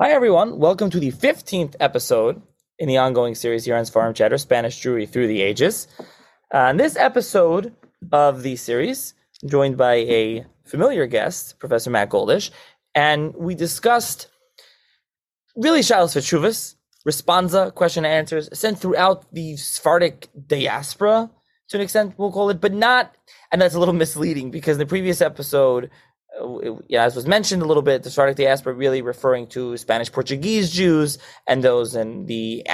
Hi, everyone. Welcome to the 15th episode in the ongoing series here on Sfarim Chatter, Spanish Jewry Through the Ages. In this episode of the series, I'm joined by a familiar guest, Professor Matt Goldish, and we discussed really Shalos V'Tshuvos, responsa, question and answers, sent throughout the Sephardic diaspora, to an extent, we'll call it, but not, and that's a little misleading, because in the previous episode, as was mentioned a little bit, the Sephardic diaspora really referring to Spanish Portuguese Jews and those in the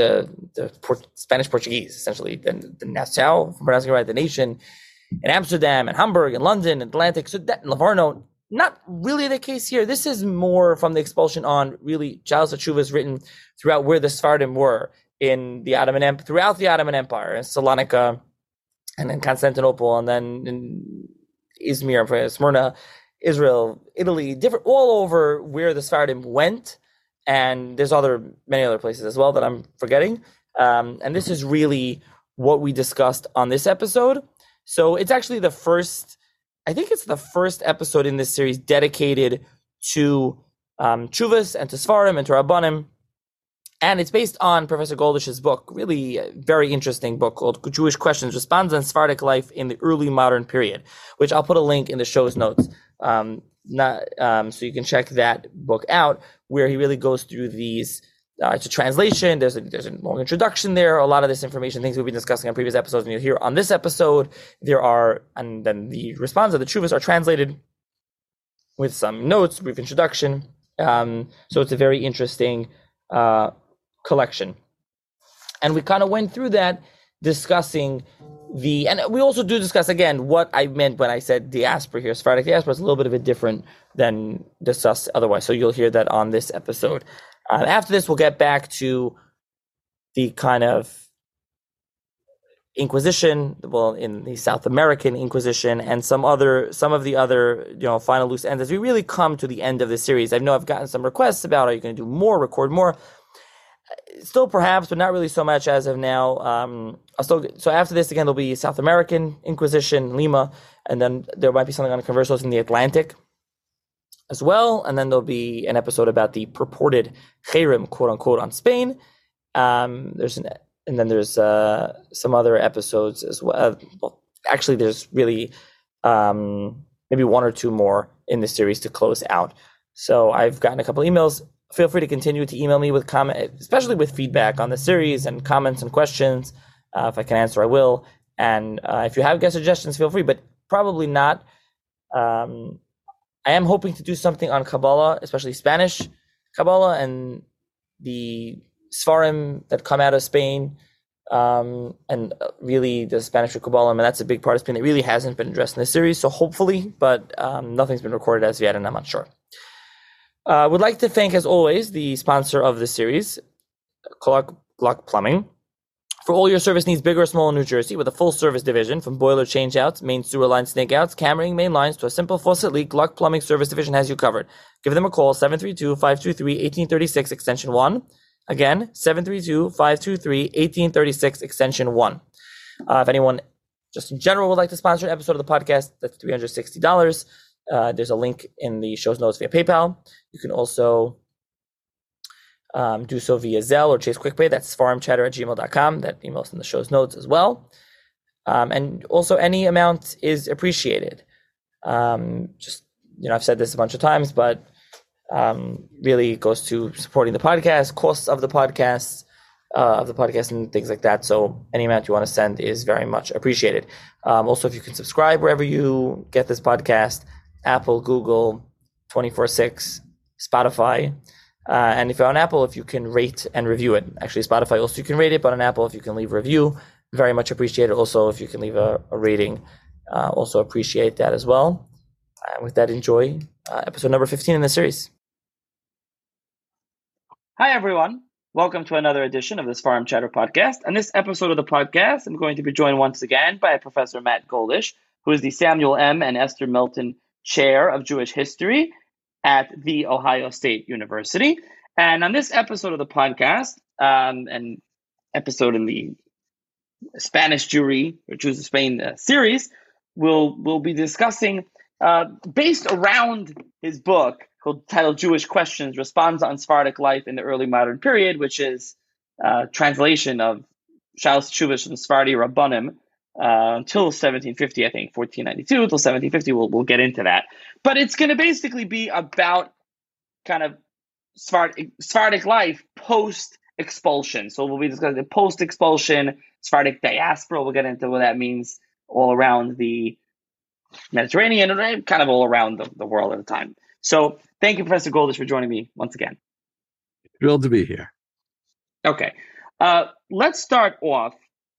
Spanish Portuguese, essentially, the Nassau, if I'm pronouncing it right, the nation in Amsterdam and Hamburg and London, Atlantic, so that Livorno, not really the case here. This is more from the expulsion on really Shalos V'Tshuvos written throughout where the Sephardim were in the Ottoman Empire, throughout the Ottoman Empire, in Salonika and then Constantinople and then in Izmir, Smyrna, Israel, Italy, different all over where the Sephardim went, and there's many other places as well that I'm forgetting. And this is really what we discussed on this episode. So it's actually the first episode in this series dedicated to Tshuvos and to Sfarim and to Rabbanim. And it's based on Professor Goldish's book, really a very interesting book called Jewish Questions, Responsa on Sephardic Life in the Early Modern Period, which I'll put a link in the show's notes. So you can check that book out, where he really goes through these. It's a translation. There's a long introduction there. A lot of this information, things we've been discussing on previous episodes, and you'll hear on this episode. And then the responsa of the Tshuvos are translated with some notes, brief introduction. So it's a very interesting collection, and we kind of went through that, discussing and we also do discuss again what I meant when I said diaspora here. Sephardic diaspora is a little bit of a different than discussed otherwise, so you'll hear that on this episode. After this, we'll get back to the kind of Inquisition, in the South American Inquisition, and some of the other, final loose ends as we really come to the end of the series. I know I've gotten some requests about, are you going to do more, record more? Still perhaps, but not really so much as of now. So after this, again, there'll be South American Inquisition, Lima, and then there might be something on conversos in the Atlantic as well. And then there'll be an episode about the purported Cherem, quote unquote, on Spain. There's some other episodes as well. Actually, there's really maybe one or two more in this series to close out. So I've gotten a couple emails. Feel free to continue to email me with comment, especially with feedback on the series and comments and questions. If I can answer, I will. And if you have guest suggestions, feel free, but probably not. I am hoping to do something on Kabbalah, especially Spanish Kabbalah and the Sfarim that come out of Spain, and really the Spanish Kabbalah. And that's a big part of Spain that really hasn't been addressed in this series. So hopefully, but nothing's been recorded as of yet, and I'm not sure. Would like to thank, as always, the sponsor of this series, Gluck Plumbing. For all your service needs, big or small, in New Jersey, with a full-service division, from boiler changeouts, main sewer line snakeouts, cammering main lines, to a simple faucet leak, Gluck Plumbing Service Division has you covered. Give them a call, 732-523-1836, extension 1. Again, 732-523-1836, extension 1. If anyone, just in general, would like to sponsor an episode of the podcast, that's $360. There's a link in the show's notes via PayPal. You can also do so via Zelle or Chase QuickPay. That's sfarimchatter@gmail.com. That email's in the show's notes as well. And also, any amount is appreciated. I've said this a bunch of times, but really goes to supporting the podcast, costs of the podcast, and things like that. So any amount you want to send is very much appreciated. Also, if you can subscribe wherever you get this podcast, Apple, Google, 24/6, Spotify. And if you're on Apple, if you can rate and review it. Actually, Spotify also you can rate it, but on Apple, if you can leave a review, very much appreciate it. Also, if you can leave a rating, also appreciate that as well. With that, enjoy episode number 15 in the series. Hi, everyone. Welcome to another edition of the Sfarim Chatter podcast. On this episode of the podcast, I'm going to be joined once again by Professor Matt Goldish, who is the Samuel M. and Esther Milton Chair of Jewish History at The Ohio State University. And on this episode of the podcast, an episode in the Spanish Jewry, or Jews of Spain series, we'll be discussing, based around his book, titled Jewish Questions, Responds on Sephardic Life in the Early Modern Period, which is translation of Shalos Teshuvos from Sephardi Rabbanim until 1750, I think, 1492 till 1750. We'll get into that. But it's going to basically be about kind of Sephardic life post-expulsion. So we'll be discussing post-expulsion, Sephardic diaspora. We'll get into what that means all around the Mediterranean, kind of all around the world at the time. So thank you, Professor Goldish, for joining me once again. Thrilled to be here. Okay. Let's start off.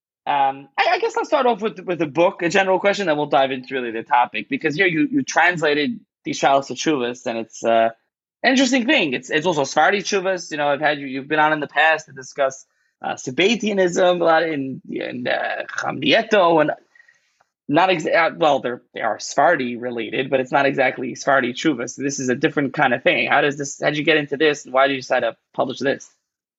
I guess let's start off with the book, a general question, then we'll dive into really the topic. Because here you translated the Shalos Teshuvos, and it's an interesting thing. It's also Sephardi Teshuvos. I've had you've been on in the past to discuss Sabbatianism a lot in Chamdieto, and not they are Sephardi related, but it's not exactly Sephardi Teshuvos. So this is a different kind of thing. How'd you get into this, and why did you decide to publish this?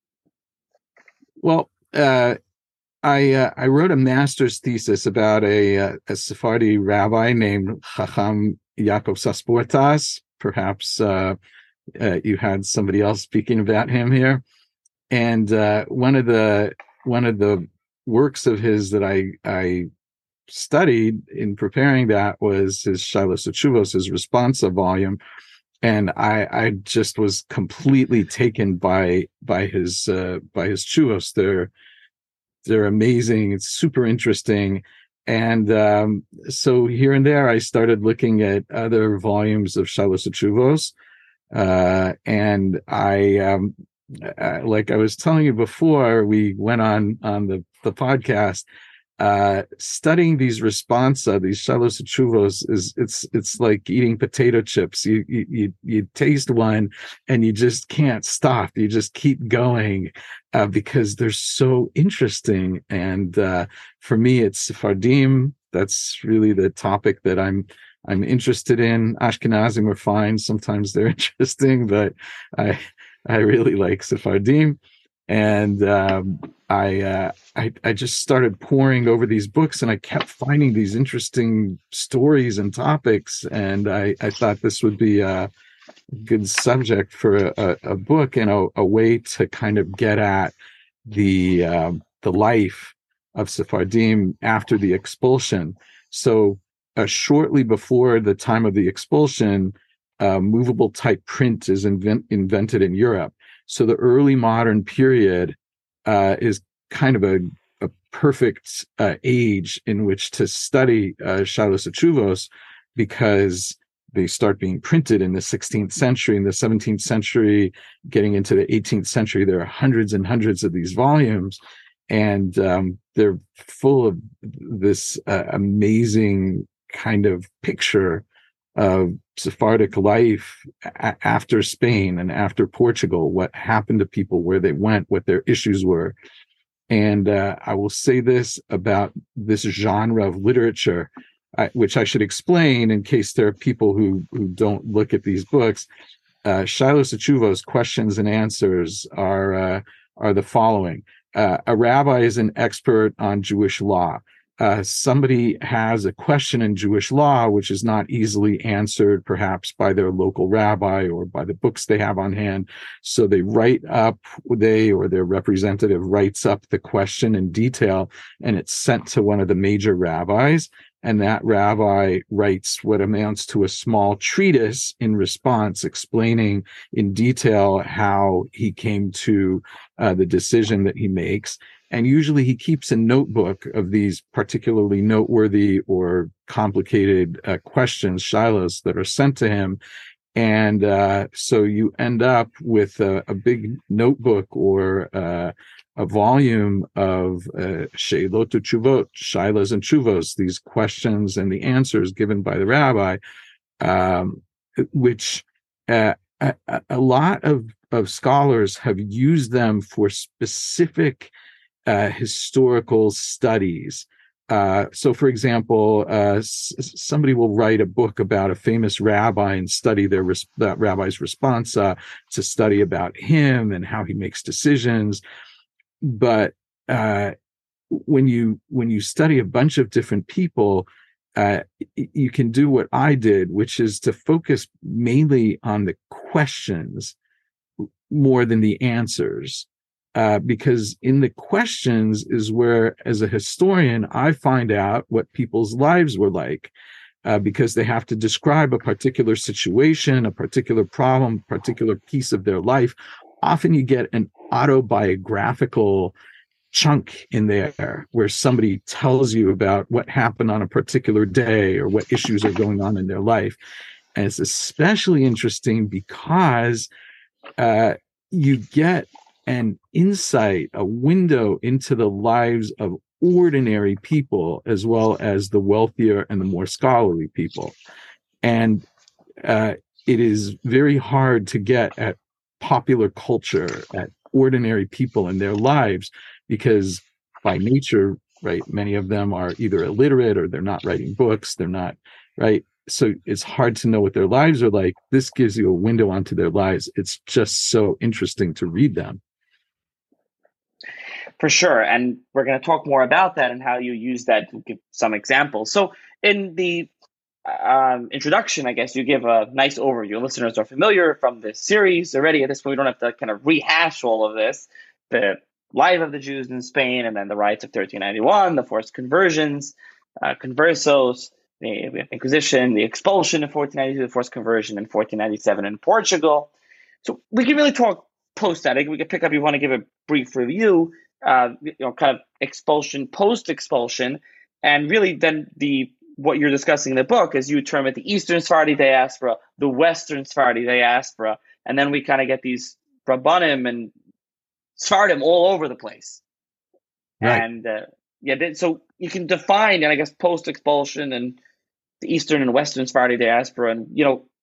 Well, I wrote a master's thesis about a Sephardi rabbi named Chacham Yaakov Sasportas. Perhaps you had somebody else speaking about him here. And one of the works of his that I studied in preparing that was his Shalos Teshuvos, his responsa volume. And I just was completely taken by his teshuvos. They're amazing. It's super interesting. And so here and there, I started looking at other volumes of Shalos Teshuvos. And I like I was telling you before we went on the podcast, studying these responsa, these Shalos Teshuvos, it's like eating potato chips. You taste one and you just can't stop. You just keep going because they're so interesting. And for me, it's Sephardim. That's really the topic that I'm interested in. Ashkenazim are fine. Sometimes they're interesting, but I really like Sephardim. And I just started poring over these books, and I kept finding these interesting stories and topics. And I thought this would be a good subject for a book and a way to kind of get at the life of Sephardim after the expulsion. So shortly before the time of the expulsion, movable type print is invented in Europe. So the early modern period is kind of a perfect age in which to study Shalos Teshuvos, because they start being printed in the 16th century. In the 17th century, getting into the 18th century, there are hundreds and hundreds of these volumes, and they're full of this amazing kind of picture of Sephardic life after Spain and after Portugal, what happened to people, where they went, what their issues were. And I will say this about this genre of literature, which I should explain in case there are people who don't look at these books. Shalos Teshuvos, questions and answers, are the following. A rabbi is an expert on Jewish law. Somebody has a question in Jewish law which is not easily answered, perhaps by their local rabbi or by the books they have on hand. So they or their representative writes up the question in detail, and it's sent to one of the major rabbis. And that rabbi writes what amounts to a small treatise in response, explaining in detail how he came to the decision that he makes. And usually he keeps a notebook of these particularly noteworthy or complicated questions, shilos, that are sent to him. And so you end up with a big notebook or a volume of Sheilot Teshuvot, shilos and teshuvos, these questions and the answers given by the rabbi, which a lot of scholars have used them for specific historical studies. So, for example, somebody will write a book about a famous rabbi and study that rabbi's responsa, to study about him and how he makes decisions. But when you study a bunch of different people, you can do what I did, which is to focus mainly on the questions more than the answers. Because in the questions is where, as a historian, I find out what people's lives were like, because they have to describe a particular situation, a particular problem, a particular piece of their life. Often you get an autobiographical chunk in there where somebody tells you about what happened on a particular day or what issues are going on in their life. And it's especially interesting because you get an insight, a window into the lives of ordinary people, as well as the wealthier and the more scholarly people. And it is very hard to get at popular culture, at ordinary people in their lives, because by nature, right, many of them are either illiterate or they're not writing books, they're not, right? So it's hard to know what their lives are like. This gives you a window onto their lives. It's just so interesting to read them. For sure. And we're going to talk more about that and how you use that to give some examples. So in the introduction, I guess you give a nice overview. Listeners are familiar from this series already. At this point, we don't have to kind of rehash all of this. The life of the Jews in Spain, and then the riots of 1391, the forced conversions, conversos, the Inquisition, the expulsion in 1492, the forced conversion in 1497 in Portugal. So we can really talk post that. We can pick up, you want to give a brief review, kind of expulsion, post-expulsion, and really then what you're discussing in the book, as you term it, the Eastern Sephardi diaspora, the Western Sephardi diaspora, and then we kind of get these Rabbanim and Sephardim all over the place. Right. And so you can define, and I guess post-expulsion and the Eastern and Western Sephardi diaspora, and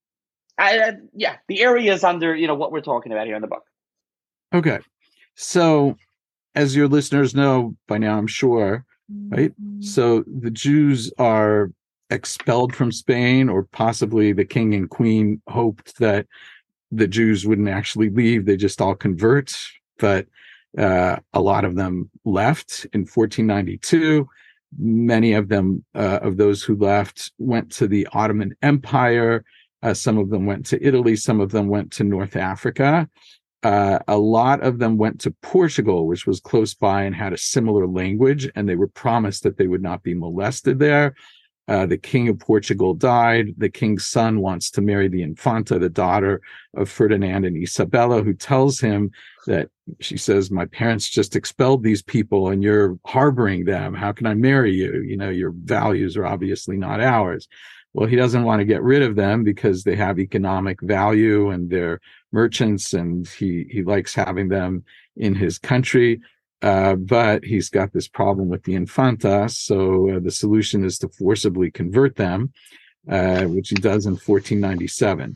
the areas under what we're talking about here in the book. Okay, so as your listeners know by now, I'm sure, right? So the Jews are expelled from Spain, or possibly the king and queen hoped that the Jews wouldn't actually leave; they just all convert. But a lot of them left in 1492. Many of them, of those who left, went to the Ottoman Empire. Some of them went to Italy. Some of them went to North Africa. A lot of them went to Portugal, which was close by and had a similar language, and they were promised that they would not be molested there. The king of Portugal died. The king's son wants to marry the Infanta, the daughter of Ferdinand and Isabella, who tells him that, she says, my parents just expelled these people and you're harboring them. How can I marry you? Your values are obviously not ours. Well, he doesn't want to get rid of them because they have economic value and they're merchants, and he likes having them in his country. But he's got this problem with the Infanta, so the solution is to forcibly convert them, which he does in 1497.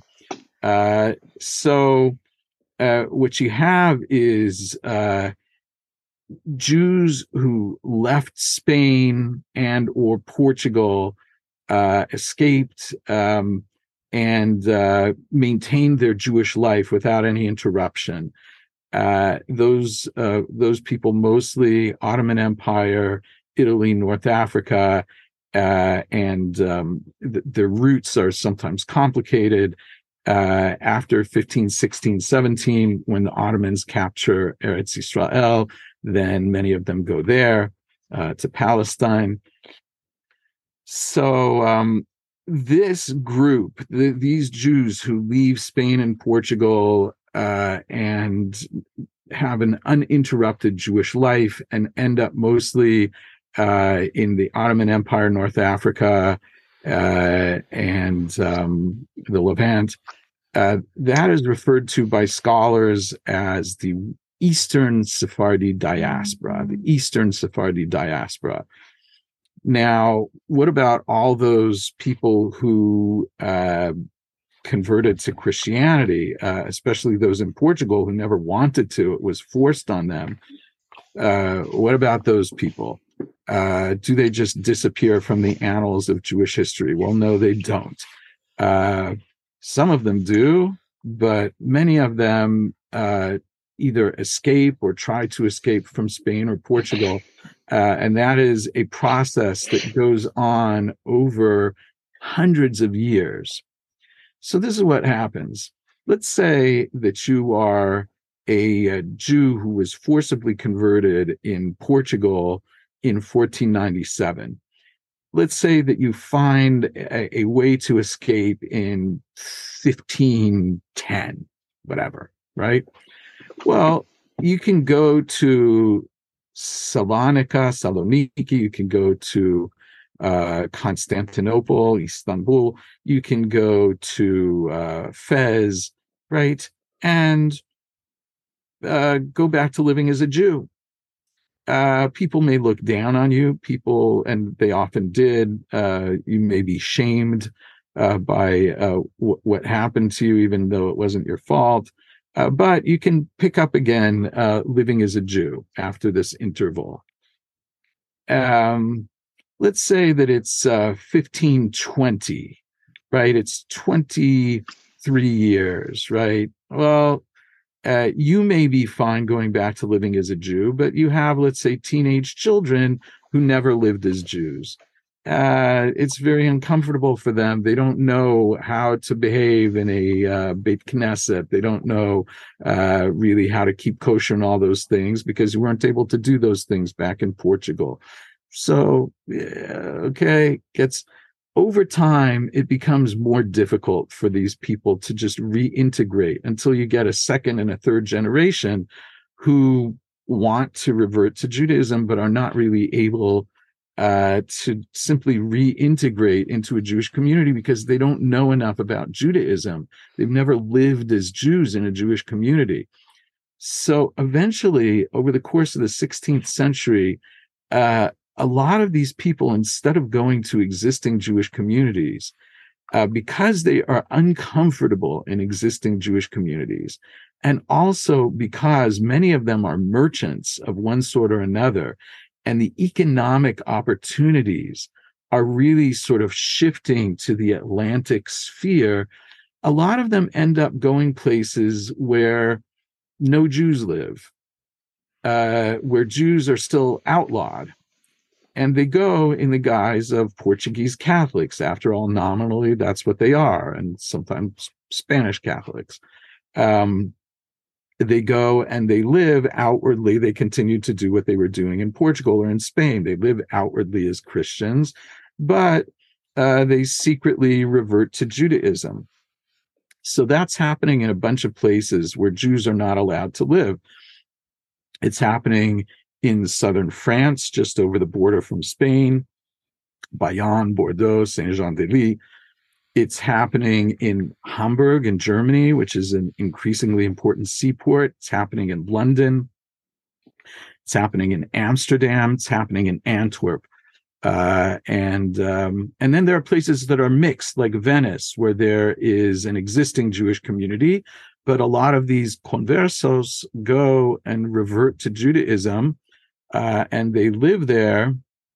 So what you have is Jews who left Spain and or Portugal, escaped and maintained their Jewish life without any interruption. Those people, mostly Ottoman Empire, Italy, North Africa, and their roots are sometimes complicated. After 1516, 17, when the Ottomans capture Eretz Israel, then many of them go there to Palestine. So this group, these Jews who leave Spain and Portugal and have an uninterrupted Jewish life and end up mostly in the Ottoman Empire, North Africa, and the Levant, that is referred to by scholars as the Eastern Sephardi diaspora, the Eastern Sephardi diaspora. Now, what about all those people who converted to Christianity, especially those in Portugal who never wanted to? It was forced on them. What about those people? Do they just disappear from the annals of Jewish history? Well, no, they don't. Some of them do, but many of them either escape or try to escape from Spain or Portugal And that is a process that goes on over hundreds of years. So this is what happens. Let's say that you are a Jew who was forcibly converted in Portugal in 1497. Let's say that you find a way to escape in 1510, whatever, right? Well, you can go to Saloniki, you can go to Constantinople, Istanbul, you can go to Fez, right? And go back to living as a Jew. People may look down on you, and they often did. You may be shamed by what happened to you, even though it wasn't your fault. But you can pick up again living as a Jew after this interval. Let's say that it's 1520, right? It's 23 years, right? Well, you may be fine going back to living as a Jew, but you have, let's say, teenage children who never lived as Jews. It's very uncomfortable for them. They don't know how to behave in a Beit Knesset. They don't know really how to keep kosher and all those things because you weren't able to do those things back in Portugal. So, over time, it becomes more difficult for these people to just reintegrate until you get a second and a third generation who want to revert to Judaism, but are not really able to simply reintegrate into a Jewish community because they don't know enough about Judaism. They've never lived as Jews in a Jewish community. So eventually, over the course of the 16th century, a lot of these people, instead of going to existing Jewish communities, because they are uncomfortable in existing Jewish communities, and also because many of them are merchants of one sort or another, and the economic opportunities are really sort of shifting to the Atlantic sphere, a lot of them end up going places where no Jews live, where Jews are still outlawed. And they go in the guise of Portuguese Catholics. After all, nominally, that's what they are, and sometimes Spanish Catholics. They go and they live outwardly. They continue to do what they were doing in Portugal or in Spain. They live outwardly as Christians, but they secretly revert to Judaism. So that's happening in a bunch of places where Jews are not allowed to live. It's happening in southern France, just over the border from Spain, Bayonne, Bordeaux, Saint-Jean-de-Luz. It's happening in Hamburg in Germany, which is an increasingly important seaport. It's happening in London. It's happening in Amsterdam. It's happening in Antwerp. And then there are places that are mixed, like Venice, where there is an existing Jewish community, but a lot of these conversos go and revert to Judaism, and they live there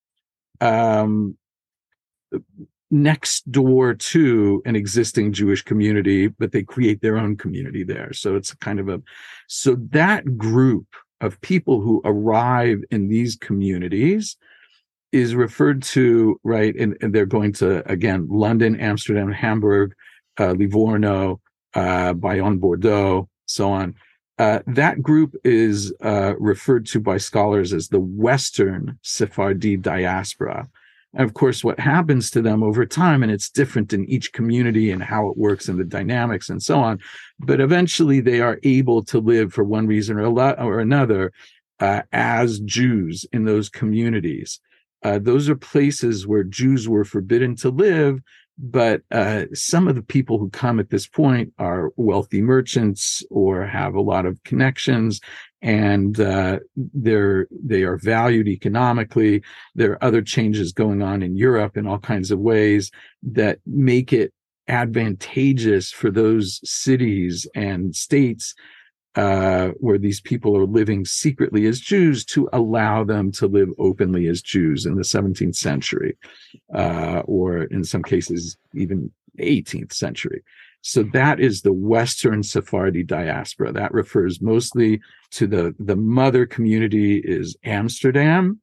next door to an existing Jewish community, but they create their own community there. So it's kind of so that group of people who arrive in these communities is referred to, right, and they're going to, again, London, Amsterdam, Hamburg, Livorno, Bayonne, Bordeaux, so on. That group is referred to by scholars as the Western Sephardi diaspora. And of course, what happens to them over time, and it's different in each community and how it works and the dynamics and so on, but eventually they are able to live for one reason or another as Jews in those communities. Those are places where Jews were forbidden to live, but some of the people who come at this point are wealthy merchants or have a lot of connections, and they are valued economically. There are other changes going on in Europe in all kinds of ways that make it advantageous for those cities and states where these people are living secretly as Jews to allow them to live openly as Jews in the 17th century, or in some cases, even 18th century. So that is the Western Sephardi diaspora. That refers mostly to the mother community is Amsterdam,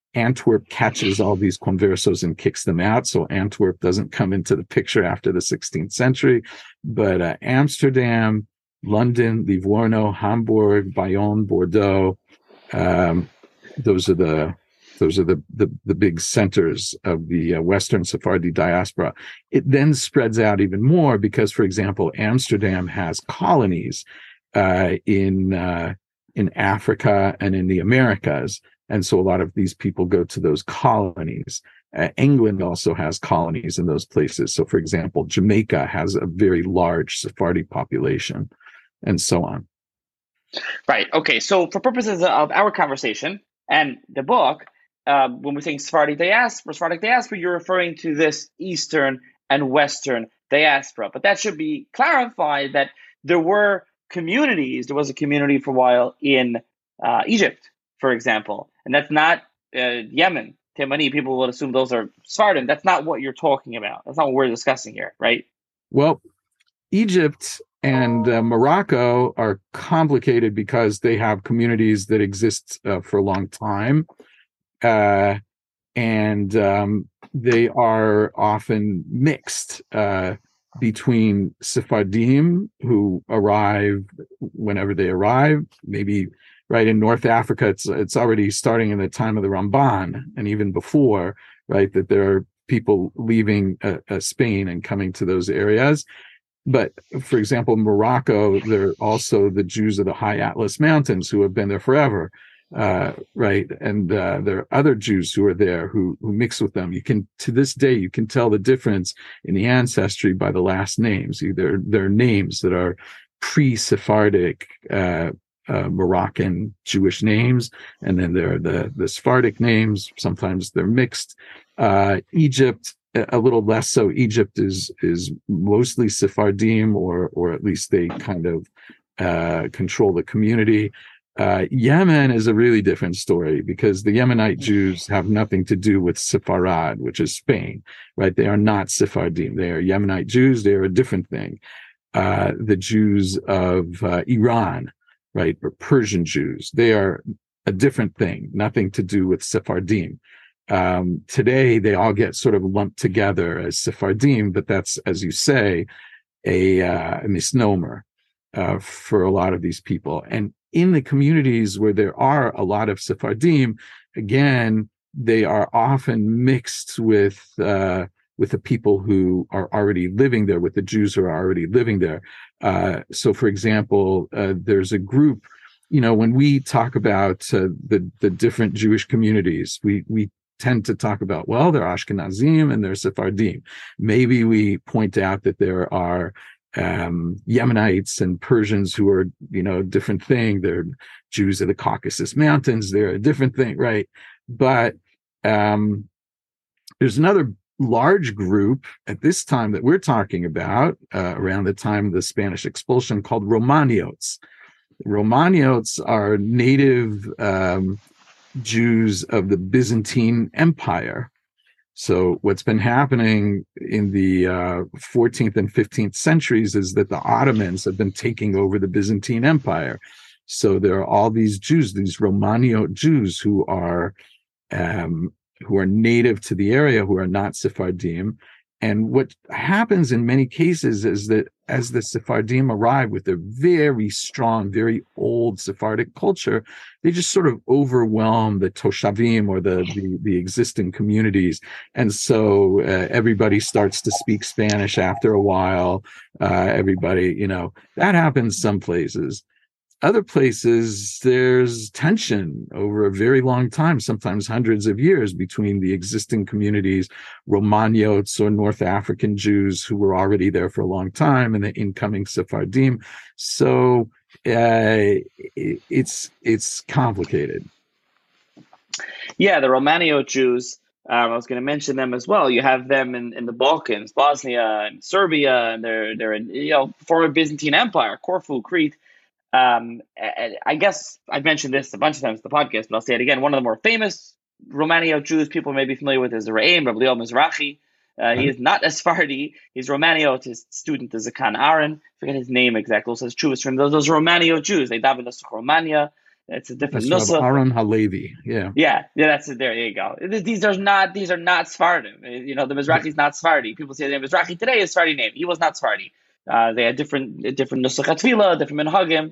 Antwerp catches all these conversos and kicks them out. So Antwerp doesn't come into the picture after the 16th century. But Amsterdam, London, Livorno, Hamburg, Bayonne, Bordeaux, those are the big centers of the Western Sephardi diaspora. It then spreads out even more because, for example, Amsterdam has colonies in Africa and in the Americas. And so a lot of these people go to those colonies. England also has colonies in those places. So, for example, Jamaica has a very large Sephardi population, and so on. Right. Okay. So, for purposes of our conversation and the book, when we're saying Sephardic diaspora, you're referring to this Eastern and Western diaspora. But that should be clarified that there was a community for a while in Egypt, for example. And that's not Yemen, Temani. People would assume those are Sephardim. That's not what you're talking about. That's not what we're discussing here, right? Well, Egypt and Morocco are complicated because they have communities that exist for a long time. And they are often mixed between Sephardim who arrive whenever they arrive. Maybe right in North Africa, it's already starting in the time of the Ramban, and even before, right, that there are people leaving Spain and coming to those areas. But for example, Morocco, there are also the Jews of the High Atlas Mountains who have been there forever. Right. And there are other Jews who are there who mix with them. To this day, you can tell the difference in the ancestry by the last names. Either they're names that are pre-Sephardic Moroccan Jewish names, and then there are the Sephardic names. Sometimes they're mixed. Egypt, a little less so. Egypt is mostly Sephardim, or at least they kind of control the community. Yemen is a really different story because the Yemenite Jews have nothing to do with Sepharad, which is Spain, right? They are not Sephardim. They are Yemenite Jews. They are a different thing. The Jews of Iran, right, or Persian Jews, they are a different thing, nothing to do with Sephardim. Today, they all get sort of lumped together as Sephardim, but that's, as you say, a misnomer for a lot of these people. And in the communities where there are a lot of Sephardim, again, they are often mixed with the people who are already living there, with the Jews who are already living there. So, for example, there's a group, when we talk about the different Jewish communities, we tend to talk about, well, they're Ashkenazim and they're Sephardim. Maybe we point out that there are Yemenites and Persians who are, a different thing. They're Jews of the Caucasus Mountains. They're a different thing, right? But there's another large group at this time that we're talking about, around the time of the Spanish expulsion, called Romaniotes. Romaniotes are native Jews of the Byzantine Empire. So what's been happening in the 14th and 15th centuries is that the Ottomans have been taking over the Byzantine Empire. So there are all these Jews, these Romaniote Jews who are native to the area, who are not Sephardim. And what happens in many cases is that as the Sephardim arrive with their very strong, very old Sephardic culture, they just sort of overwhelm the Toshavim, or the existing communities. And so everybody starts to speak Spanish after a while. Everybody, that happens some places. Other places, there's tension over a very long time, sometimes hundreds of years, between the existing communities, Romaniotes or North African Jews who were already there for a long time, and the incoming Sephardim. So it's complicated. Yeah, the Romaniote Jews, I was going to mention them as well. You have them in the Balkans, Bosnia and Serbia, and they're in former Byzantine Empire, Corfu, Crete. I guess I've mentioned this a bunch of times in the podcast, but I'll say it again. One of the more famous Romaniote Jews people may be familiar with is the Re'em, Rabbi Leo Mizrahi. He is not a Sephardi. He's Romaniote. His student is Zakan Aaron. I forget his name exactly. Also, it's true. It's from those Romaniote Jews. They daven the Romania. It's a different That's Rabbi nusach. Aaron Halevi. Yeah. Yeah, that's it. There you go. These are not Sephardim. The Mizrahi is not Sephardi. People say the Mizrahi today is Sephardi name. He was not Sephardi. They had different nusach tefillah, different minhagim.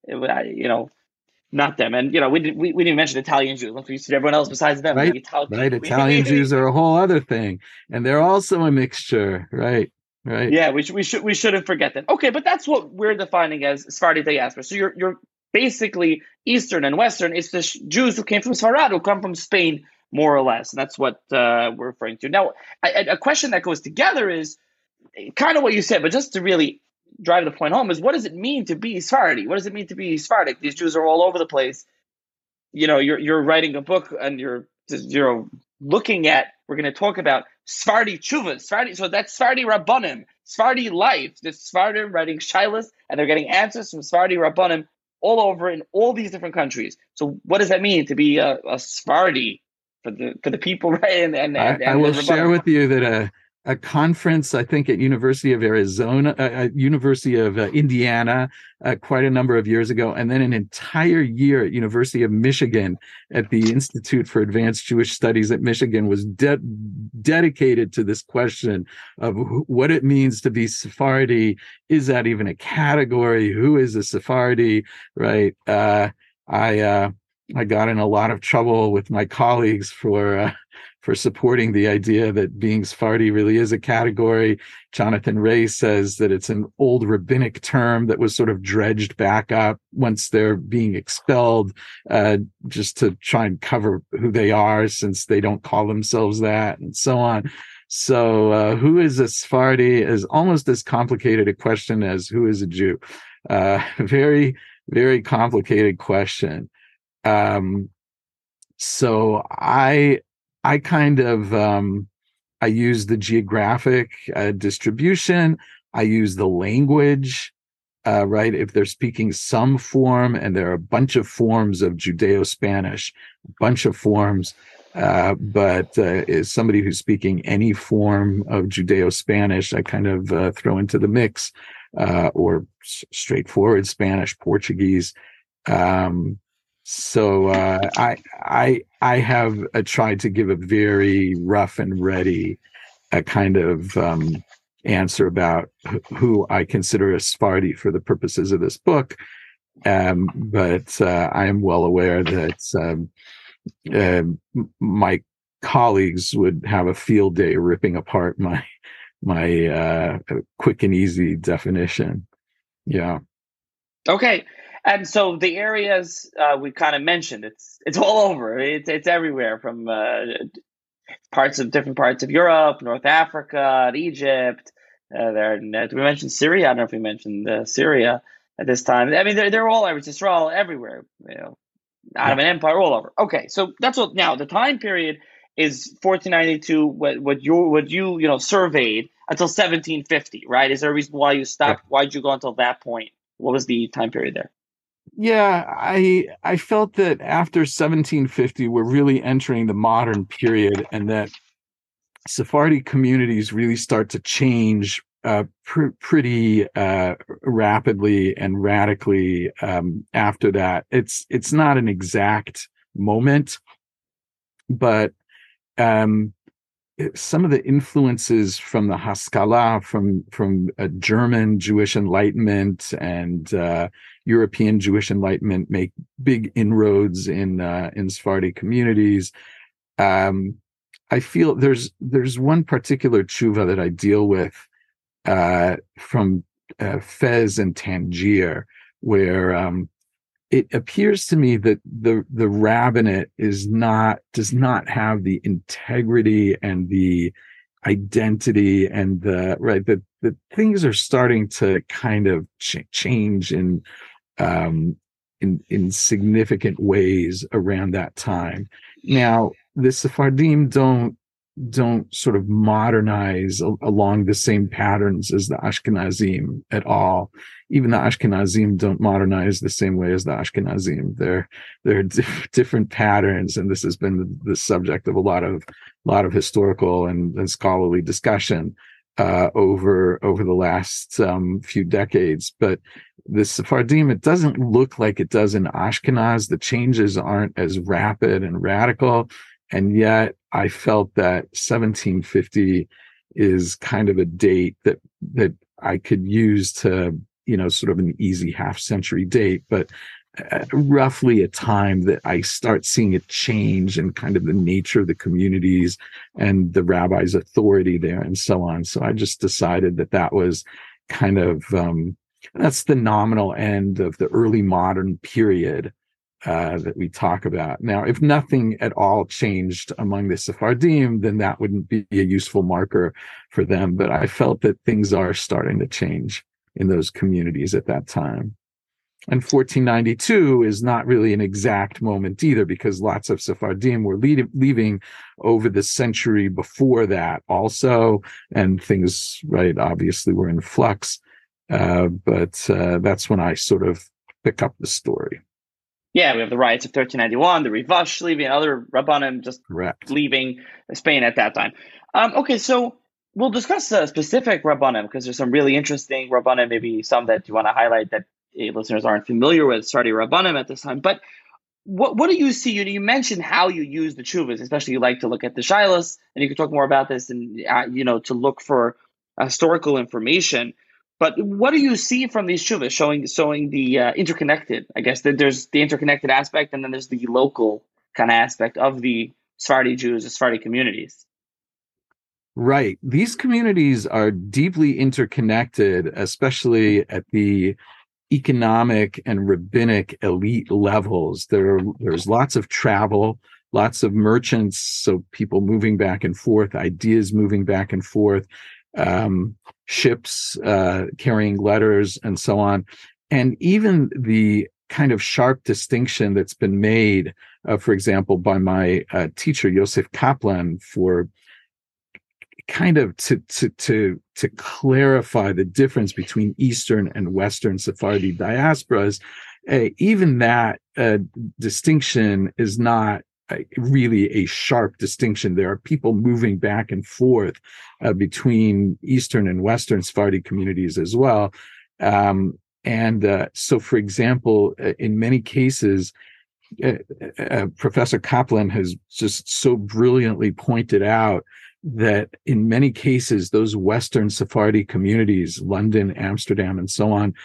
Not them. And we didn't mention Italian Jews. We said everyone else besides them. Right. Like Italian Jews are a whole other thing, and they're also a mixture. Right. Yeah, we shouldn't forget that. Okay, but that's what we're defining as Sephardi diaspora. So you're basically Eastern and Western. It's the Jews who came from Sfarad, who come from Spain, more or less. And that's what we're referring to. Now, a question that goes together is kind of what you said, but just to really drive the point home is, what does it mean to be Sephardi? What does it mean to be Sephardic? These Jews are all over the place. You're writing a book and you're looking at, we're going to talk about Sephardi Tshuvas, so that's Sephardi Rabbanim, Sephardi life. There's Sephardi writing Shilas, and they're getting answers from Sephardi Rabbanim all over in all these different countries. So what does that mean to be a Sephardi for the people, right? And I will share with you that a conference, I think, at University of Arizona, University of Indiana, quite a number of years ago, and then an entire year at University of Michigan at the Institute for Advanced Jewish Studies at Michigan was dedicated to this question of what it means to be Sephardi. Is that even a category? Who is a Sephardi? Right? I got in a lot of trouble with my colleagues for supporting the idea that being Sephardi really is a category. Jonathan Ray says that it's an old rabbinic term that was sort of dredged back up once they're being expelled, just to try and cover who they are, since they don't call themselves that, and so on. So who is a Sephardi is almost as complicated a question as who is a Jew. Very, very complicated question. So I kind of I use the geographic distribution. I use the language, right? If they're speaking some form, and there are a bunch of forms of Judeo-Spanish, a bunch of forms, but is somebody who's speaking any form of Judeo-Spanish, I kind of throw into the mix, or straightforward Spanish, Portuguese. So I have tried to give a very rough and ready kind of answer about who I consider a Sephardi for the purposes of this book. But I am well aware that my colleagues would have a field day ripping apart my quick and easy definition. Yeah. Okay. And so the areas we kind of mentioned, it's all over. It's everywhere, from different parts of Europe, North Africa, Egypt. We mentioned Syria. I don't know if we mentioned Syria at this time. I mean, they're all over. It's all everywhere. Ottoman Empire, all over. Okay, so that's what. Now the time period is 1492. What you surveyed until 1750, right? Is there a reason why you stopped? Why did you go until that point? What was the time period there? Yeah, I felt that after 1750, we're really entering the modern period, and that Sephardi communities really start to change pretty rapidly and radically after that. It's not an exact moment, but some of the influences from the Haskalah, from German Jewish Enlightenment and European Jewish Enlightenment, make big inroads in Sephardi communities. I feel there's one particular tshuva that I deal with from Fez and Tangier, where it appears to me that the rabbinate does not have the integrity and the identity and the things are starting to kind of change in significant ways around that time. Now, the Sephardim don't sort of modernize along the same patterns as the Ashkenazim at all. Even the Ashkenazim don't modernize the same way as the Ashkenazim. There are different patterns, and this has been the subject of a lot of historical and scholarly discussion. over the last few decades. But the Sephardim, it doesn't look like it does in Ashkenaz. The changes aren't as rapid and radical, and yet I felt that 1750 is kind of a date that I could use to, sort of an easy half-century date, but roughly a time that I start seeing a change in kind of the nature of the communities and the rabbi's authority there and so on. So I just decided that was kind of, that's the nominal end of the early modern period that we talk about. Now, if nothing at all changed among the Sephardim, then that wouldn't be a useful marker for them. But I felt that things are starting to change in those communities at that time. And 1492 is not really an exact moment either, because lots of Sephardim were leaving over the century before that also, and things, right, obviously were in flux. But that's when I sort of pick up the story. Yeah, we have the riots of 1391, the Rivash leaving, other Rabbanim just leaving Spain at that time. Okay, so we'll discuss specific Rabbanim, because there's some really interesting Rabbanim, maybe some that you want to highlight that listeners aren't familiar with Sephardi Rabbanim at this time. But what do you see? You mentioned how you use the tshuvas, especially you like to look at the shilas, and you can talk more about this and to look for historical information. But what do you see from these tshuvas showing the interconnected? I guess that there's the interconnected aspect, and then there's the local kind of aspect of the Sephardi Jews, the Sephardi communities. Right. These communities are deeply interconnected, especially at the economic and rabbinic elite levels. There's lots of travel, lots of merchants, so people moving back and forth, ideas moving back and forth, ships carrying letters and so on. And even the kind of sharp distinction that's been made, for example, by my teacher, Yosef Kaplan, for kind of to clarify the difference between Eastern and Western Sephardi diasporas, even that distinction is not really a sharp distinction. There are people moving back and forth between Eastern and Western Sephardi communities as well. So, for example, in many cases, Professor Kaplan has just so brilliantly pointed out that in many cases, those Western Sephardi communities, London, Amsterdam, and so on,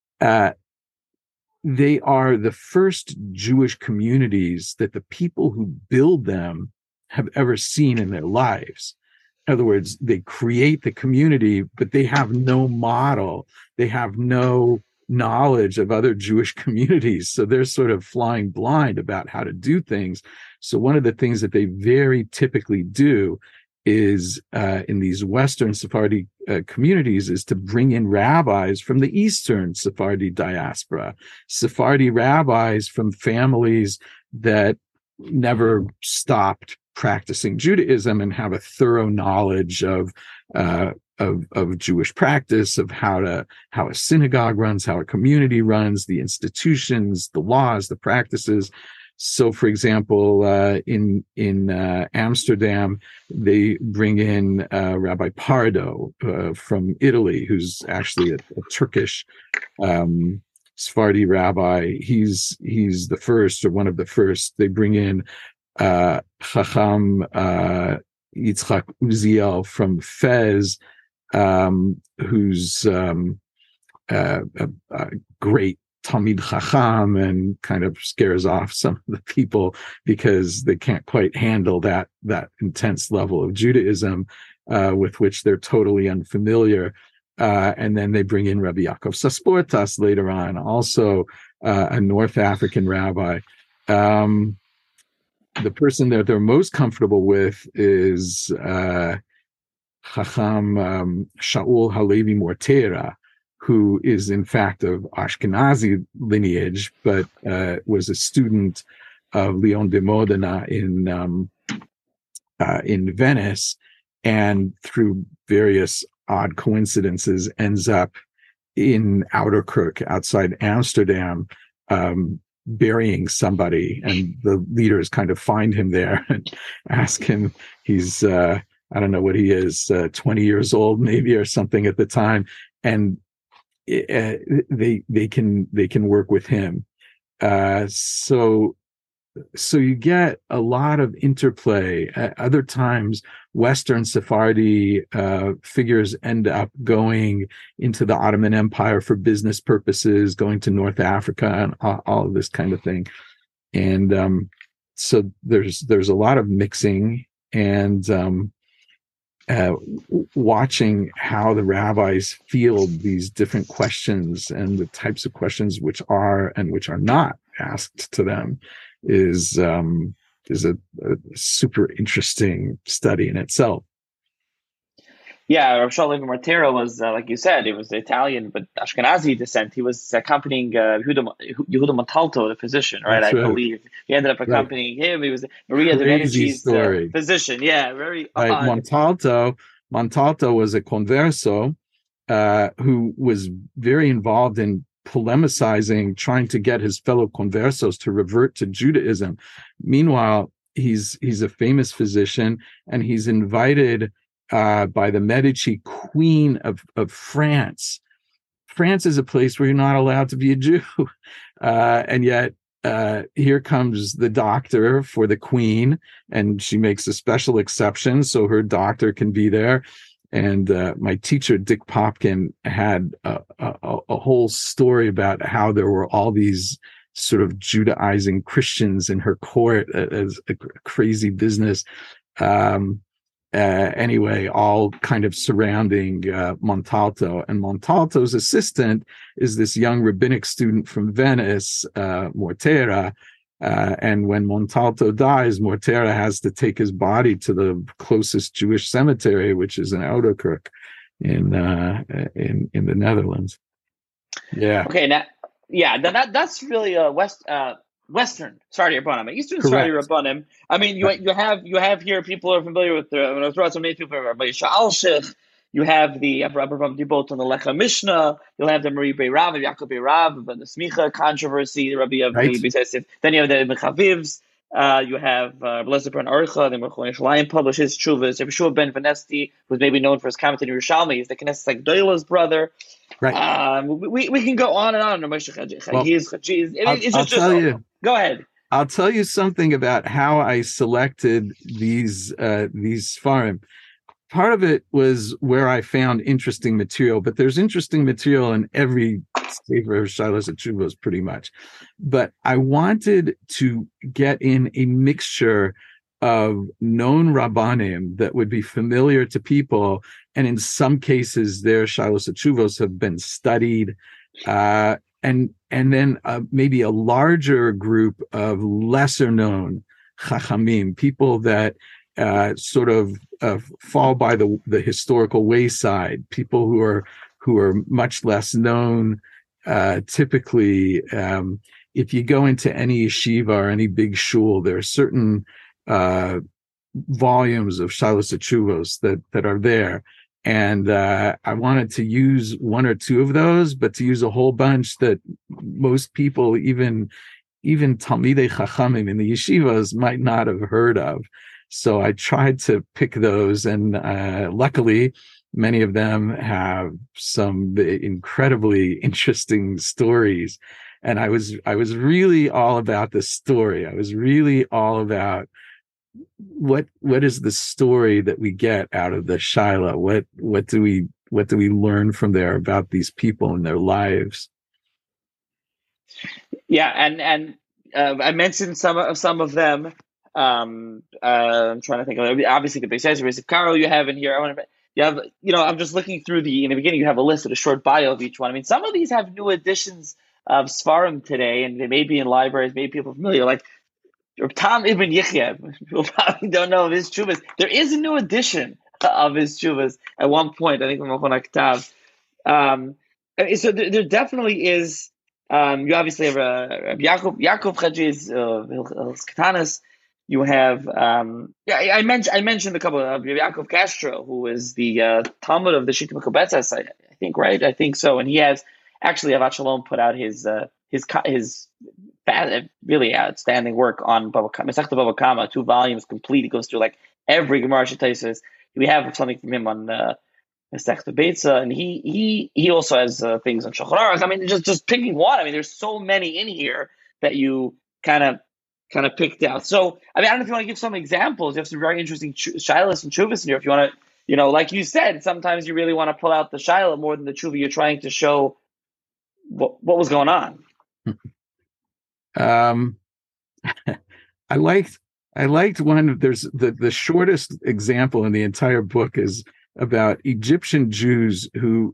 they are the first Jewish communities that the people who build them have ever seen in their lives. In other words, they create the community, but they have no model. They have no knowledge of other Jewish communities. So they're sort of flying blind about how to do things. So one of the things that they very typically do is in these Western Sephardi communities is to bring in rabbis from the Eastern Sephardi diaspora, Sephardi rabbis from families that never stopped practicing Judaism and have a thorough knowledge of Jewish practice, of how a synagogue runs, how a community runs, the institutions, the laws, the practices. So, for example, in Amsterdam, they bring in Rabbi Pardo from Italy, who's actually a Turkish Sephardi rabbi. He's the first, or one of the first. They bring in Chacham Yitzchak Uziel from Fez, who's a great Talmid Chacham, and kind of scares off some of the people because they can't quite handle that intense level of Judaism with which they're totally unfamiliar. And then they bring in Rabbi Yaakov Sasportas later on, also a North African rabbi. The person that they're most comfortable with is Chacham Shaul Halevi Mortera, who is in fact of Ashkenazi lineage, but was a student of Leon de Modena in Venice, and through various odd coincidences ends up in Ouderkerk outside Amsterdam, burying somebody, and the leaders kind of find him there and ask him. He's I don't know what he is, 20 years old maybe or something at the time, and they can work with him. So you get a lot of interplay. At other times, Western Sephardi figures end up going into the Ottoman Empire for business purposes, going to North Africa, and all of this kind of thing. And so there's a lot of mixing, and watching how the rabbis field these different questions and the types of questions which are and which are not asked to them is a super interesting study in itself. Yeah, Rav Shalom Mortera was, like you said, it was Italian but Ashkenazi descent. He was accompanying Yehuda Montalto, the physician, right? That's I believe he ended up accompanying him. He was Maria de Medici's physician. Yeah, very odd. Montalto was a converso who was very involved in polemicizing, trying to get his fellow conversos to revert to Judaism. Meanwhile, he's a famous physician, and he's invited by the Medici Queen of France. France is a place where you're not allowed to be a Jew, and yet here comes the doctor for the Queen, and she makes a special exception so her doctor can be there. And my teacher, Dick Popkin, had a whole story about how there were all these sort of Judaizing Christians in her court as a crazy business. Anyway, all kind of surrounding Montalto. And Montalto's assistant is this young rabbinic student from Venice, Mortera. And when Montalto dies, Mortera has to take his body to the closest Jewish cemetery, which is in Ouderkerk in the Netherlands. Yeah. Okay. That's really Western Sfardi Rabbanim. Eastern Sfardi Rabbanim. I mean, you have here people are familiar with so many people are Rabbi Sha'al. You have the Abraham Dibot on the Lecha Mishnah. You'll have the Marie Beirav, Yaakov Beirav, the Smicha controversy, the Rabbi of Beisesif. Then you have the Mechavivs. You have Blessed Ben Archa, the Mechon Yishalayim published his Chuvas. Yeshua Ben Vanesti was maybe known for his commentary in Yerushalmi. He's the Knesset Gdoila's brother. Right. We can go on and on. Go ahead. I'll tell you something about how I selected these Sfarim. Part of it was where I found interesting material, but there's interesting material in every Sefer of Shilas Tshuvos pretty much. But I wanted to get in a mixture of known Rabbanim that would be familiar to people, and in some cases their Shilas Tshuvos have been studied, and then maybe a larger group of lesser known Chachamim, people that sort of fall by the historical wayside, people who are much less known. Typically, if you go into any yeshiva or any big shul, there are certain volumes of Shilas Tshuvos that are there. And I wanted to use one or two of those, but to use a whole bunch that most people, even Talmidei Chachamim in the yeshivas, might not have heard of. So I tried to pick those, and luckily, many of them have some incredibly interesting stories. And I was really all about the story. I was really all about what is the story that we get out of the Shaila? What do we learn from there about these people and their lives? Yeah, and I mentioned some of them. I'm trying to think of it. Obviously the Beisesef Carol you have in here. I'm just looking through in the beginning you have a list of a short bio of each one. I mean, some of these have new editions of Sfarim today, and they may be in libraries, maybe people are familiar, like Tom Ibn Yichya. People probably don't know of his Chuvas. There is a new edition of his Chuvas at one point, I think, from Mechon HaKtav. So there definitely is. You obviously have Yaakov Chajiz, Katanas. You have, I mentioned a couple of Yaakov Castro, who is the Talmud of the Shita Mechubetzes, I think, right? I think so. And he has actually, Avat Shalom put out his really outstanding work on Masechta Bava Kama, 2 volumes complete. It goes through like every Gemara Shitaisis. We have something from him on Masech Beitza, and he also has things on Shulchan Aruch. I mean, just picking one. I mean, there's so many in here that you kind of picked out. So, I mean, I don't know if you want to give some examples. You have some very interesting shilas and chuvas in here. If you want to, like you said, sometimes you really want to pull out the shilah more than the chuva. You're trying to show what was going on. I liked one. There's the shortest example in the entire book is about Egyptian Jews who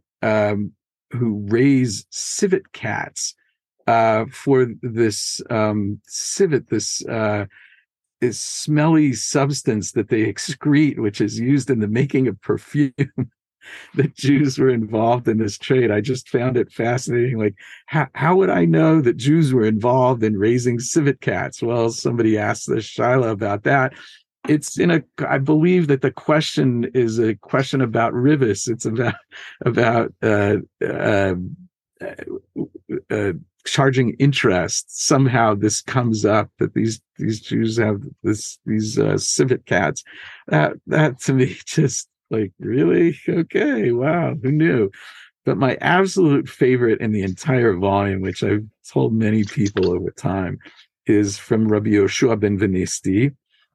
raise civet cats for this civet, this smelly substance that they excrete, which is used in the making of perfume. That Jews were involved in this trade. I just found it fascinating. Like, how would I know that Jews were involved in raising civet cats? Well, somebody asked the Shaila about that. It's I believe that the question is a question about rivus. It's about charging interest. Somehow this comes up that these Jews have these civet cats. That to me just, like, really? Okay, wow, who knew? But my absolute favorite in the entire volume, which I've told many people over time, is from Rabbi Yoshua ben Vinisti.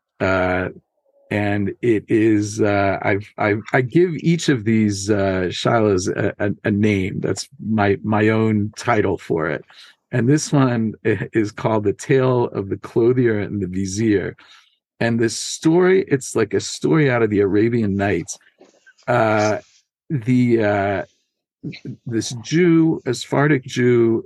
And it is, I give each of these shilas a name. That's my own title for it. And this one is called The Tale of the Clothier and the Vizier. And this story, it's like a story out of the Arabian Nights. This Jew, a Sephardic Jew,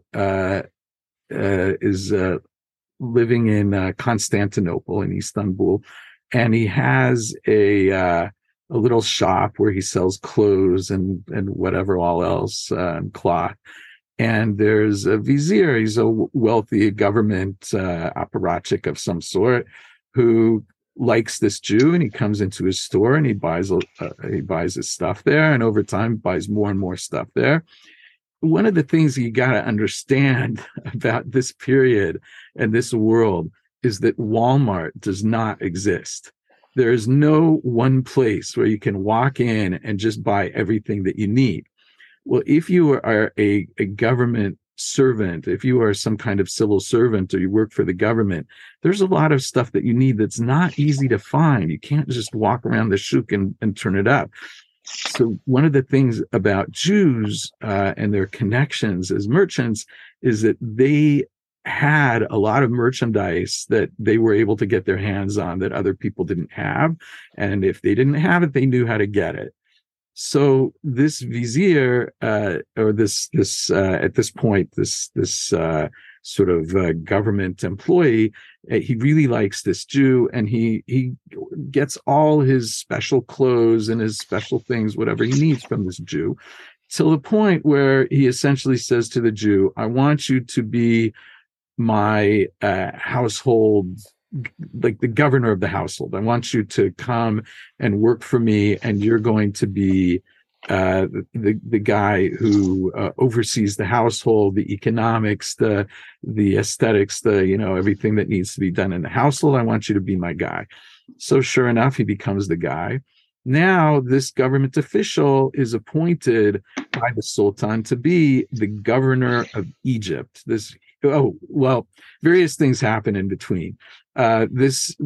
is living in Constantinople, in Istanbul, and he has a little shop where he sells clothes and whatever all else, and cloth. And there's a vizier. He's a wealthy government apparatchik of some sort, who likes this Jew, and he comes into his store and he buys his stuff there, and over time buys more and more stuff there. One of the things you got to understand about this period and this world is that Walmart does not exist. There is no one place where you can walk in and just buy everything that you need. Well, if you are a government servant, if you are some kind of civil servant or you work for the government, there's a lot of stuff that you need that's not easy to find. You can't just walk around the shuk and turn it up. So one of the things about Jews and their connections as merchants is that they had a lot of merchandise that they were able to get their hands on that other people didn't have. And if they didn't have it, they knew how to get it. So this vizier, or this at this point, this sort of government employee, he really likes this Jew, and he gets all his special clothes and his special things, whatever he needs from this Jew, till the point where he essentially says to the Jew, "I want you to be my household, like the governor of the household. I want you to come and work for me, and you're going to be the guy who oversees the household, the economics, the aesthetics, everything that needs to be done in the household. I want you to be my guy." So sure enough, he becomes the guy. Now this government official is appointed by the Sultan to be the governor of Egypt. Various things happen in between. This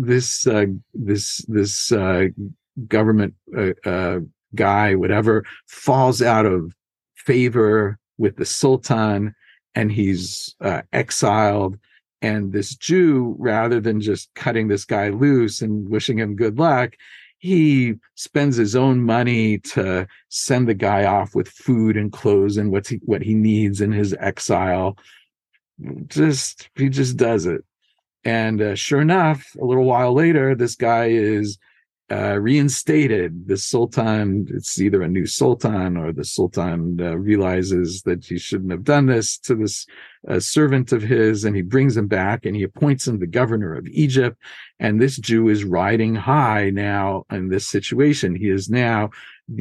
government guy, whatever, falls out of favor with the Sultan, and he's exiled. And this Jew, rather than just cutting this guy loose and wishing him good luck, he spends his own money to send the guy off with food and clothes and what he needs in his exile. He just does it. And sure enough, a little while later, this guy is reinstated. The Sultan, it's either a new Sultan or the Sultan realizes that he shouldn't have done this to this servant of his, and he brings him back and he appoints him the governor of Egypt. And this Jew is riding high now in this situation. He is now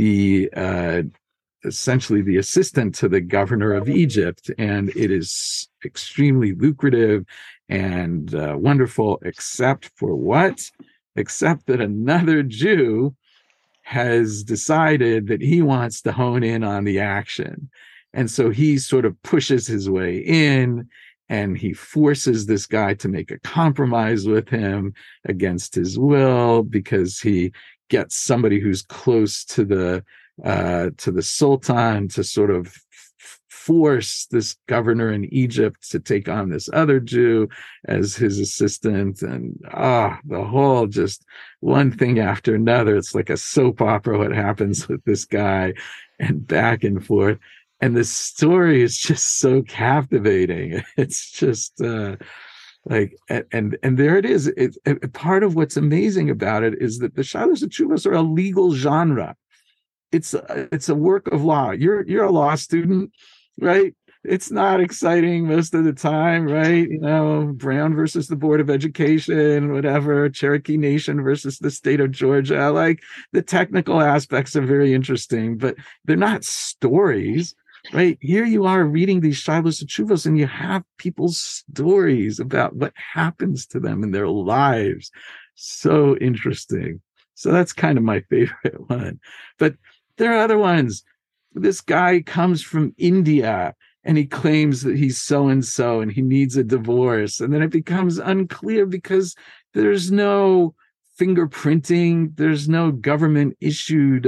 essentially the assistant to the governor of Egypt, and it is extremely lucrative and wonderful, except for what? Except that another Jew has decided that he wants to hone in on the action. And so he sort of pushes his way in, and he forces this guy to make a compromise with him against his will, because he gets somebody who's close to the Sultan to sort of force this governor in Egypt to take on this other Jew as his assistant. And the whole, just one thing after another. It's like a soap opera what happens with this guy, and back and forth. And the story is just so captivating. It's just and there it is. Part of what's amazing about it is that the Shilohs HaTshuvos are a legal genre. It's a work of law. You're a law student, right? It's not exciting most of the time, right? Brown versus the Board of Education, whatever, Cherokee Nation versus the state of Georgia. Like, the technical aspects are very interesting, but they're not stories, right? Here you are reading these Shilohs HaTshuvos, and you have people's stories about what happens to them in their lives. So interesting. So that's kind of my favorite one. But there are other ones. This guy comes from India, and he claims that he's so-and-so and he needs a divorce. And then it becomes unclear because there's no fingerprinting, there's no government issued,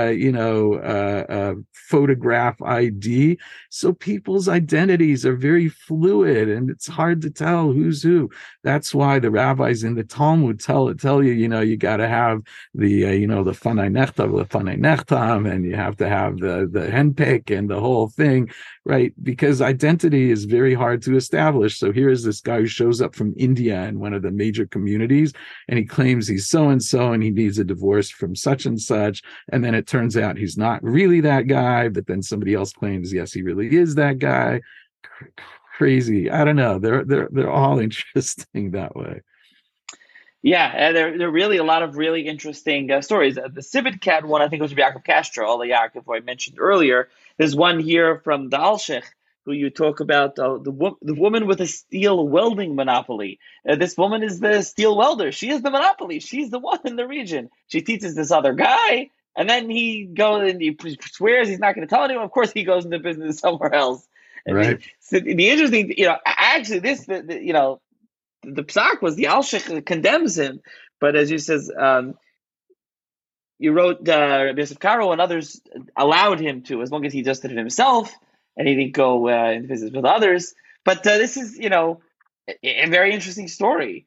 photograph ID. So people's identities are very fluid, and it's hard to tell who's who. That's why the rabbis in the Talmud tell you, you got to have the fanai nechtam, and you have to have the henpek and the whole thing, right? Because identity is very hard to establish. So here is this guy who shows up from India in one of the major communities, and he claims he's so-and-so and he needs a divorce from such and such. And then it turns out he's not really that guy, but then somebody else claims, yes, he really is that guy. Crazy. I don't know. They're all interesting that way. Yeah, there are really a lot of really interesting stories. The Civet Cat one, I think, was Yaakov Castro, Ola Yaakov, who I mentioned earlier. There's one here from the Alshech, who you talk about, the woman with a steel welding monopoly. This woman is the steel welder. She is the monopoly. She's the one in the region. She teaches this other guy, and then he goes and he swears he's not going to tell anyone. Of course, he goes into business somewhere else. Right. The interesting, actually, the psak was the Alshech condemns him, but as you says, you wrote Rabbi Yosef Karo and others allowed him to, as long as he just did it himself and he didn't go in business with others. But this is, a very interesting story.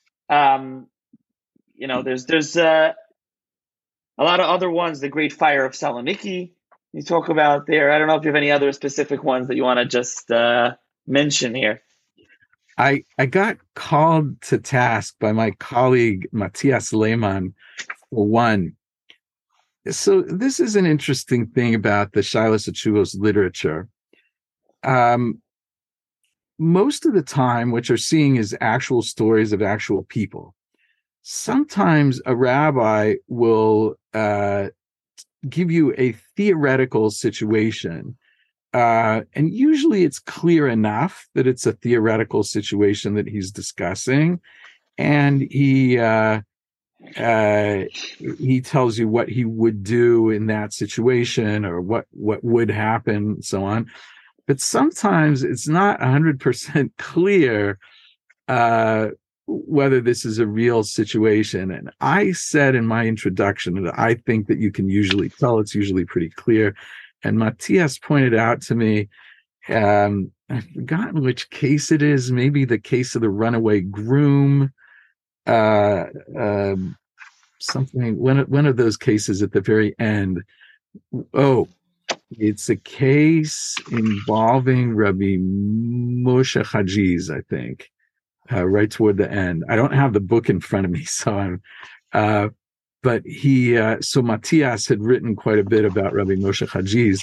There's a lot of other ones. The Great Fire of Saloniki you talk about there. I don't know if you have any other specific ones that you want to just mention here. I got called to task by my colleague Matthias Lehmann for one. So this is an interesting thing about the Shilohs HaTshuvos literature. Most of the time, what you're seeing is actual stories of actual people. Sometimes a rabbi will give you a theoretical situation. And usually it's clear enough that it's a theoretical situation that he's discussing. And he tells you what he would do in that situation, or what would happen, and so on. But sometimes it's not 100% clear whether this is a real situation. And I said in my introduction that I think that you can usually tell. It's usually pretty clear. And Matthias pointed out to me, I've forgotten which case it is, maybe the case of the runaway groom, something, one of those cases at the very end. Oh, it's a case involving Rabbi Moshe Hajiz, I think, right toward the end. I don't have the book in front of me, so but so Matthias had written quite a bit about Rabbi Moshe Hajiz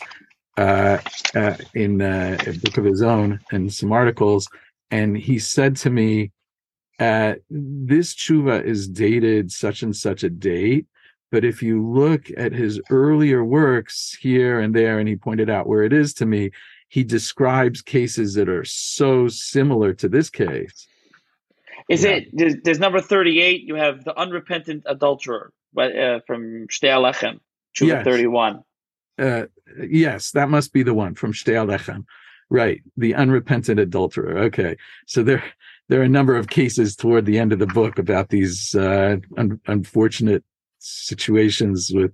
in a book of his own and some articles. And he said to me, this tshuva is dated such and such a date, but if you look at his earlier works here and there, and he pointed out where it is to me, he describes cases that are so similar to this case. There's number 38, you have the unrepentant adulterer. from Shtei Alechem, Tshuva Yes. 31. Yes, that must be the one from Shtei Alechem. Right, the unrepentant adulterer. Okay, so there are a number of cases toward the end of the book about these unfortunate situations with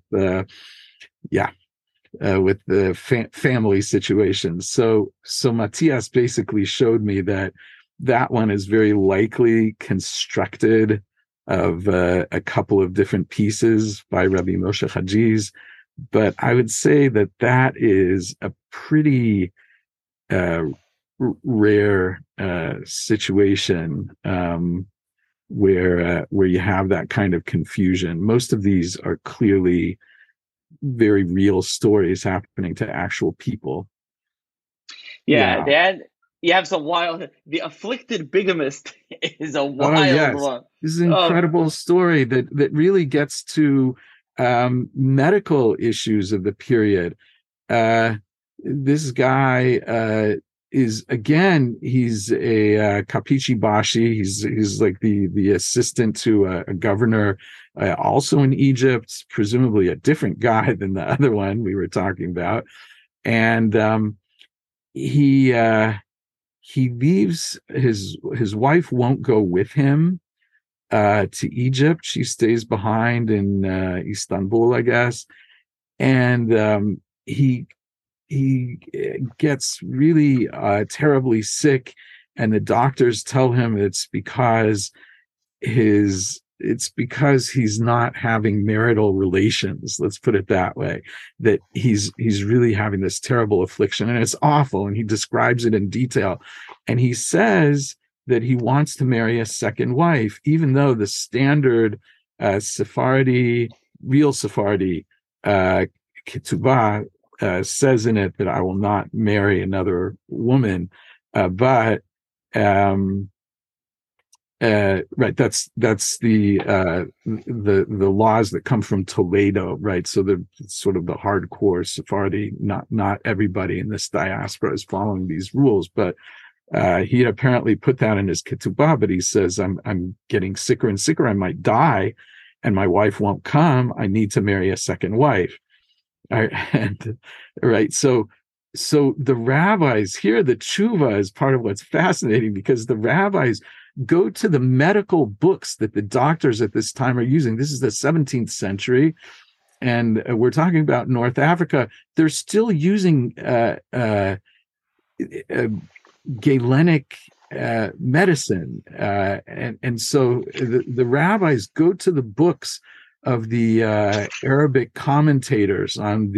the family situations. So Matthias basically showed me that one is very likely constructed of a couple of different pieces by Rabbi Moshe Hajiz, but I would say that is a pretty rare situation where you have that kind of confusion. Most of these are clearly very real stories happening to actual people. Yeah. You have some wild. The afflicted bigamist is a wild one. This is an incredible story that really gets to medical issues of the period. This guy he's a Kapichi Bashi. He's like the assistant to a governor, also in Egypt, presumably a different guy than the other one we were talking about. And he leaves. His wife won't go with him to Egypt. She stays behind in Istanbul, I guess. And he gets really terribly sick, and the doctors tell him it's because he's not having marital relations. Let's put it that way. That he's really having this terrible affliction, and it's awful. And he describes it in detail. And he says that he wants to marry a second wife, even though the standard real Sephardi ketubah says in it that I will not marry another woman. Right. That's the laws that come from Toledo, right? So the sort of the hardcore Sephardi, not everybody in this diaspora is following these rules, but he apparently put that in his ketubah. But he says, I'm getting sicker and sicker. I might die, and my wife won't come. I need to marry a second wife. Right. So the rabbis here, the tshuva is part of what's fascinating, because the rabbis go to the medical books that the doctors at this time are using. This is the 17th century, and we're talking about North Africa. They're still using Galenic medicine, and so the rabbis go to the books of the Arabic commentators on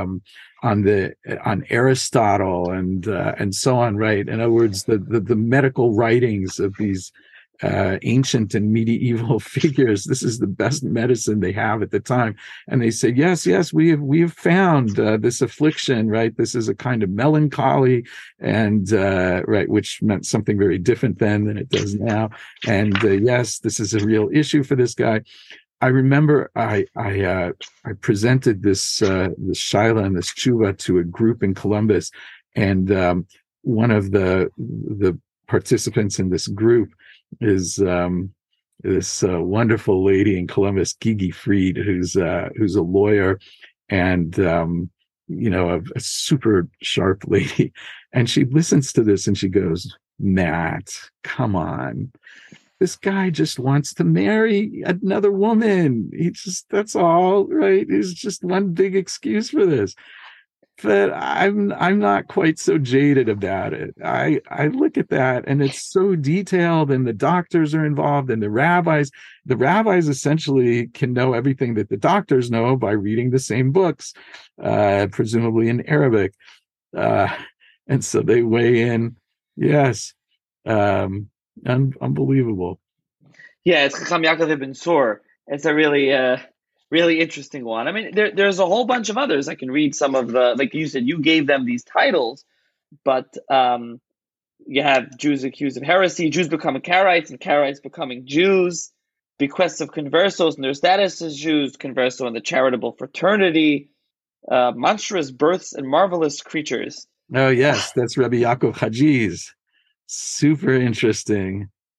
Aristotle and so on, right? In other words, the medical writings of these ancient and medieval figures. This is the best medicine they have at the time, and they say, yes, we have found this affliction, right? This is a kind of melancholy, and right, which meant something very different then than it does now. And yes, this is a real issue for this guy. I remember I presented this shaila and this tshuva to a group in Columbus, and one of the participants in this group is this wonderful lady in Columbus, Gigi Fried, who's a lawyer and a super sharp lady, and she listens to this and she goes, "Matt, come on. This guy just wants to marry another woman. That's all, right? It's just one big excuse for this." But I'm not quite so jaded about it. I look at that, and it's so detailed, and the doctors are involved, and the rabbis essentially can know everything that the doctors know by reading the same books, presumably in Arabic. And so they weigh in. Yes. Unbelievable. Yeah, it's Chacham Yaakov Ibn Sur. It's a really interesting one. I mean, there's a whole bunch of others. I can read some of the, like you said, you gave them these titles, but you have Jews accused of heresy, Jews becoming Karaites, and Karaites becoming Jews, bequests of conversos and their status as Jews, converso and the charitable fraternity, monstrous births and marvelous creatures. Oh yes, that's Rabbi Yaakov Hajiz. Super interesting.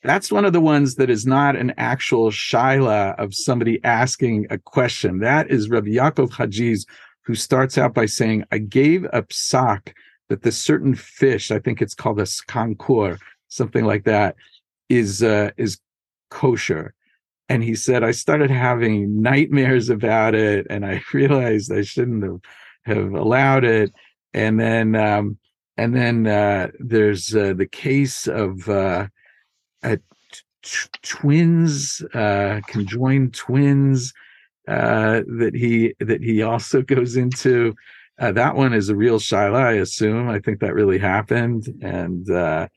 That's one of the ones that is not an actual shaila of somebody asking a question. That is Rabbi Yaakov Hajiz, who starts out by saying, I gave a psak that this certain fish, I think it's called a skankur, something like that, is kosher. And he said, I started having nightmares about it, and I realized I shouldn't have allowed it. And then there's the case of twins, conjoined twins, that he also goes into. That one is a real shaila, I assume. I think that really happened. And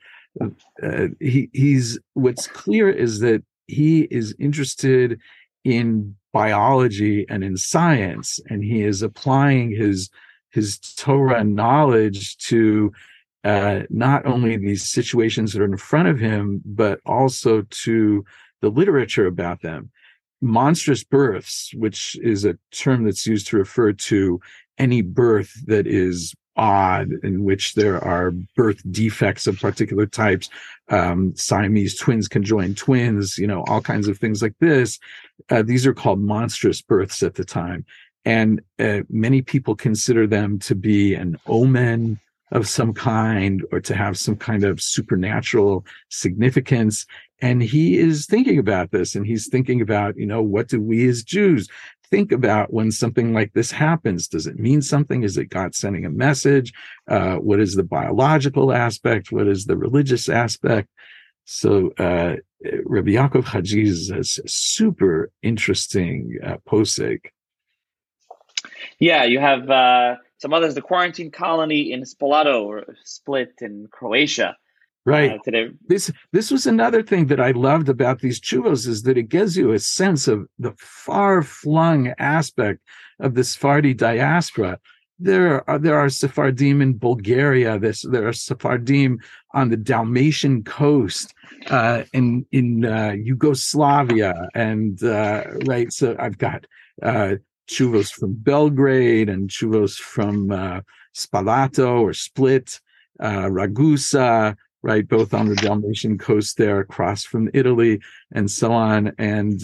he's what's clear is that he is interested in biology and in science, and he is applying his Torah knowledge to not only these situations that are in front of him, but also to the literature about them. Monstrous births, which is a term that's used to refer to any birth that is odd, in which there are birth defects of particular types, Siamese twins, conjoined twins, all kinds of things like this. These are called monstrous births at the time. And many people consider them to be an omen of some kind, or to have some kind of supernatural significance. And he is thinking about this, and he's thinking about, what do we as Jews think about when something like this happens? Does it mean something? Is it God sending a message? What is the biological aspect? What is the religious aspect? So Rabbi Yaakov Hajiz has a super interesting posek. Yeah, you have some others, the quarantine colony in Spalato, or Split in Croatia. Right. This was another thing that I loved about these chuvos, is that it gives you a sense of the far-flung aspect of the Sephardi diaspora. There are Sephardim in Bulgaria. There are Sephardim on the Dalmatian coast, in Yugoslavia, and right. So I've got chuvos from Belgrade and chuvos from Spalato or Split, Ragusa, right, both on the Dalmatian coast there, across from Italy, and so on. And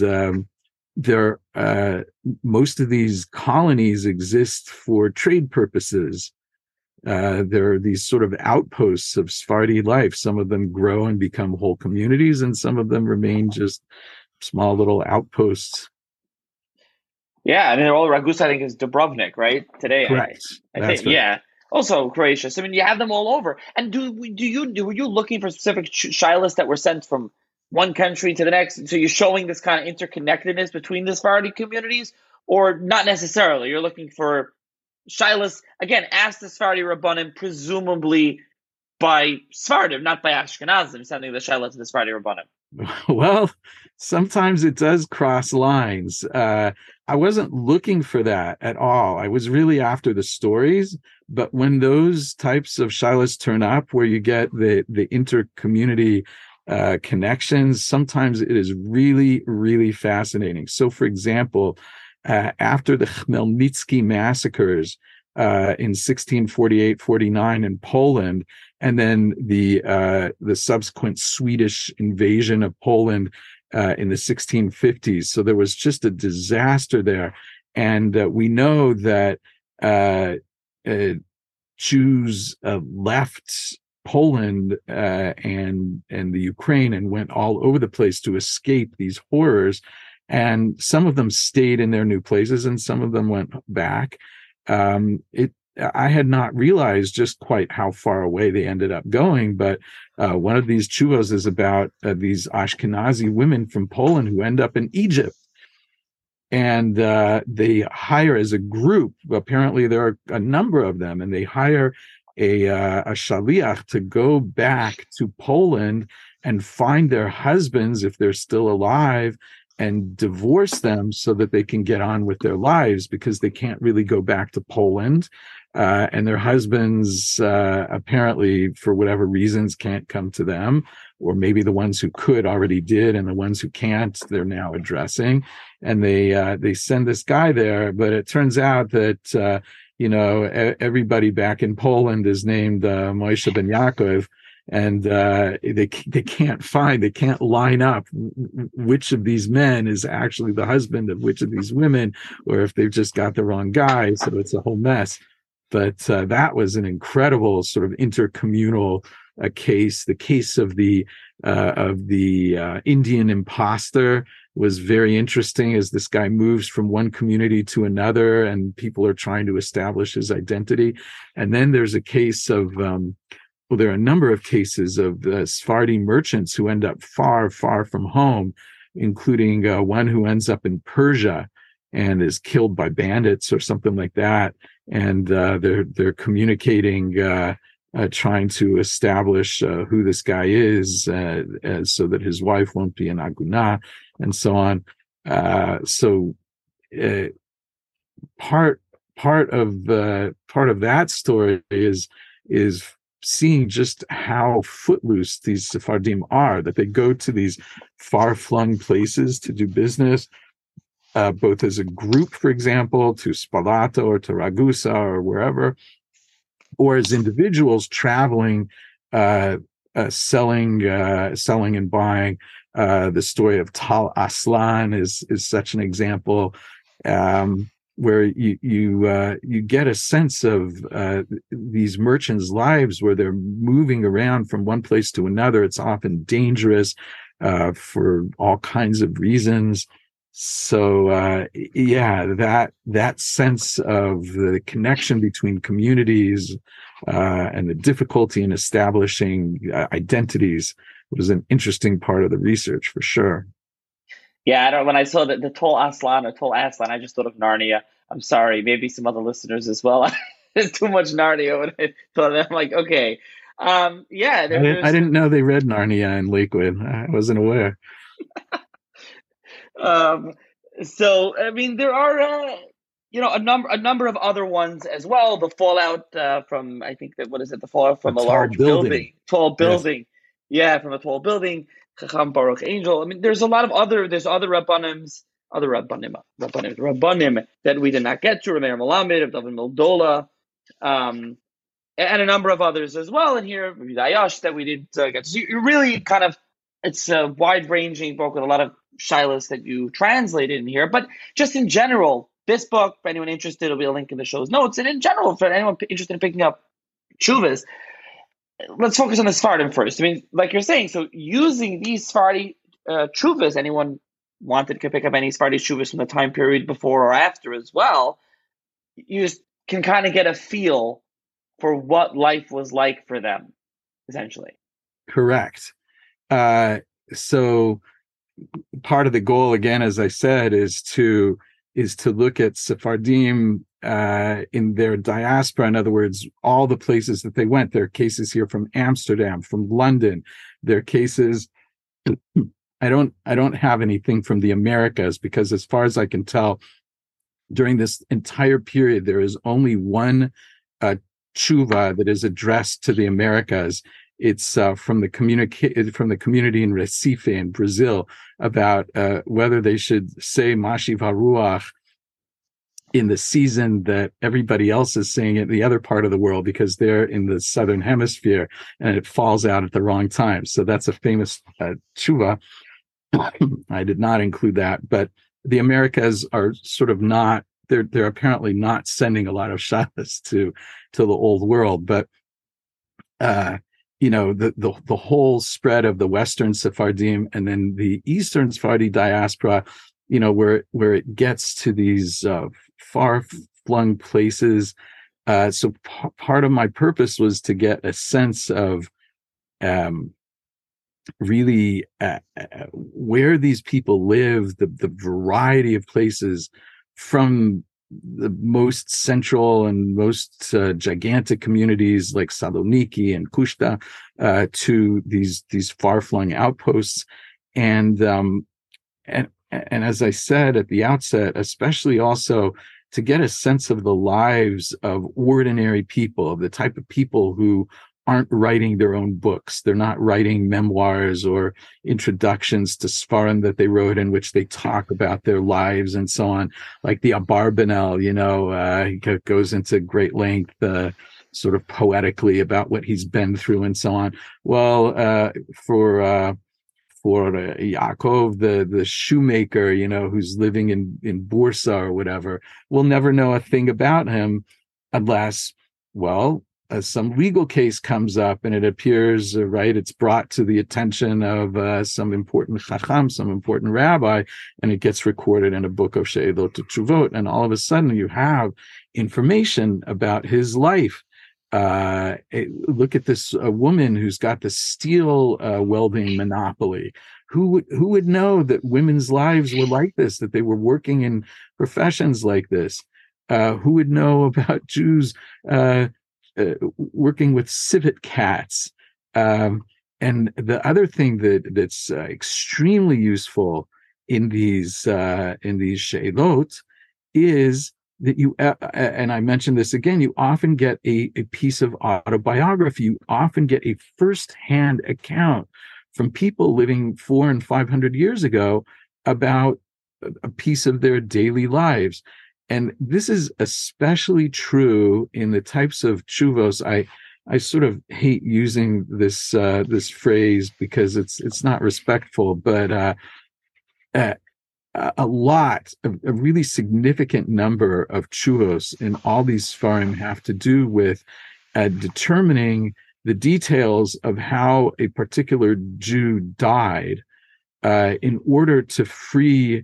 most of these colonies exist for trade purposes. There are these sort of outposts of Sephardi life. Some of them grow and become whole communities, and some of them remain just small little outposts. Yeah, I mean, Ragusa, I think, is Dubrovnik, right? Today, correct. I think, right. Yeah. Also, Croatia. So, I mean, you have them all over. And were you looking for specific shilas that were sent from one country to the next? So you're showing this kind of interconnectedness between the Sephardi communities, or not necessarily? You're looking for shilas, again, asked the Sephardi Rabbanim, presumably by Sephardim, not by Ashkenazim, sending the shilas to the Sephardi Rabbanim. Well, sometimes it does cross lines. I wasn't looking for that at all. I was really after the stories. But when those types of shilas turn up, where you get the inter-community connections, sometimes it is really, really fascinating. So, for example, after the Khmelnytsky massacres in 1648-49 in Poland, and then the subsequent Swedish invasion of Poland in the 1650s. So there was just a disaster there. And we know that Jews left Poland and the Ukraine and went all over the place to escape these horrors. And some of them stayed in their new places, and some of them went back. I had not realized just quite how far away they ended up going, but one of these chuvos is about these Ashkenazi women from Poland who end up in Egypt. And they hire, as a group, apparently there are a number of them, and they hire a shaliach to go back to Poland and find their husbands, if they're still alive, and divorce them so that they can get on with their lives, because they can't really go back to Poland. And their husbands, apparently, for whatever reasons, can't come to them, or maybe the ones who could already did, and the ones who can't, they're now addressing. And they send this guy there, but it turns out that everybody back in Poland is named Moshe ben Yaakov, and they can't line up which of these men is actually the husband of which of these women, or if they've just got the wrong guy. So it's a whole mess. But that was an incredible sort of intercommunal case. The case of the Indian imposter was very interesting, as this guy moves from one community to another and people are trying to establish his identity. And then there's a case of, there are a number of cases of Sephardi merchants who end up far, far from home, including one who ends up in Persia and is killed by bandits or something like that. And they're communicating, trying to establish who this guy is, so that his wife won't be an aguna, and so on. Part of that story is seeing just how footloose these Sephardim are, that they go to these far-flung places to do business, both as a group, for example, to Spalato or to Ragusa or wherever, or as individuals traveling, selling and buying. The story of Tal Aslan is such an example, where you get a sense of these merchants' lives, where they're moving around from one place to another. It's often dangerous for all kinds of reasons. So that sense of the connection between communities and the difficulty in establishing identities was an interesting part of the research, for sure. Yeah, when I saw the Tol Aslan, I just thought of Narnia. I'm sorry, maybe some other listeners as well. There's too much Narnia when I thought of that. I'm like, okay. I didn't know they read Narnia in Lakewood. I wasn't aware. So I mean, there are a number of other ones as well. The fallout from, I think that, what is it? The fallout from a large building. Tall building. Yes. Yeah, from a tall building. Chacham Baruch Angel. I mean, there's other Rabbanim that we did not get to. Rameir Malamed, of David Mildola, and a number of others as well in here. Dayash that we didn't get to. So you really kind of, it's a wide-ranging book with a lot of shilas that you translated in here. But just in general, this book, for anyone interested, there'll be a link in the show's notes. And in general, for anyone interested in picking up Tshuvas, let's focus on the Sephardim first. I mean, like you're saying, so using these Sephardi Tshuvas, anyone wanted to pick up any Sephardi Tshuvas from the time period before or after as well, you just can kind of get a feel for what life was like for them, essentially. Correct. So part of the goal, again, as I said, is to look at Sephardim in their diaspora. In other words, all the places that they went. There are cases here from Amsterdam, from London. There are cases. I don't have anything from the Americas, because as far as I can tell, during this entire period, there is only one tshuva that is addressed to the Americas. It's from the community in Recife in Brazil, about whether they should say Mashiv HaRuach in the season that everybody else is saying it in the other part of the world, because they're in the southern hemisphere and it falls out at the wrong time. So that's a famous tshuva. I did not include that, but the Americas are sort of not. They're apparently not sending a lot of shabbos to the old world, but the whole spread of the Western Sephardim and then the Eastern Sephardi diaspora, where it gets to these far-flung places. So part of my purpose was to get a sense of really where these people live, the variety of places, from the most central and most gigantic communities like Saloniki and Kushta to these far-flung outposts, and as I said at the outset, especially also to get a sense of the lives of ordinary people, of the type of people who aren't writing their own books. They're not writing memoirs or introductions to Sfarim that they wrote in which they talk about their lives and so on. Like the Abarbanel, he goes into great length sort of poetically about what he's been through and so on. Well, for Yaakov, the shoemaker, who's living in Bursa or whatever, we'll never know a thing about him unless, well, some legal case comes up and it appears, right, it's brought to the attention of some important chacham, some important rabbi, and it gets recorded in a book of She'elot Teshuvot, and all of a sudden you have information about his life. Look at this woman who's got the steel welding monopoly. Who would know that women's lives were like this, that they were working in professions like this? Who would know about Jews working with civet cats? And the other thing that's extremely useful in these she'elot is that you, and I mentioned this again, you often get a piece of autobiography. You often get a firsthand account from people living 400 and 500 years ago about a piece of their daily lives. And this is especially true in the types of tshuvos. I sort of hate using this phrase because it's not respectful, but a really significant number of tshuvos in all these Sfarim have to do with determining the details of how a particular Jew died in order to free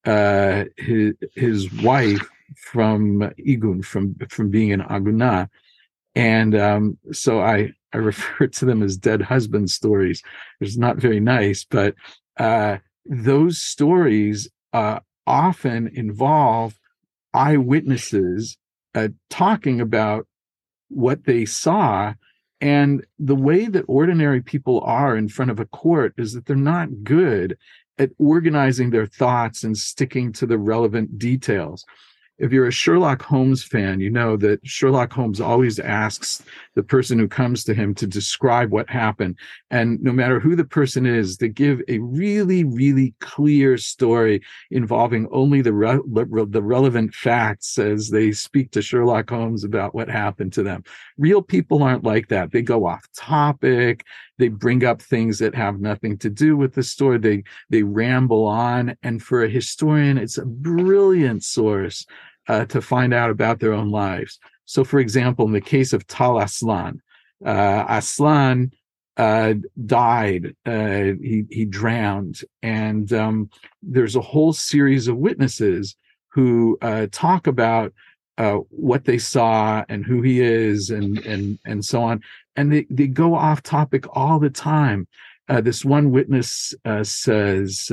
his wife from igun, from being an aguna. And so I refer to them as dead husband stories. It's not very nice, but those stories often involve eyewitnesses talking about what they saw. And the way that ordinary people are in front of a court is that they're not good at organizing their thoughts and sticking to the relevant details. If you're a Sherlock Holmes fan, you know that Sherlock Holmes always asks the person who comes to him to describe what happened. And no matter who the person is, they give a really, really clear story involving only the relevant facts as they speak to Sherlock Holmes about what happened to them. Real people aren't like that. They go off topic. They bring up things that have nothing to do with the story. They ramble on. And for a historian, it's a brilliant source to find out about their own lives. So, for example, in the case of Tal Aslan, Aslan died. He drowned, and there's a whole series of witnesses who talk about what they saw and who he is, and so on. And they go off topic all the time. This one witness says,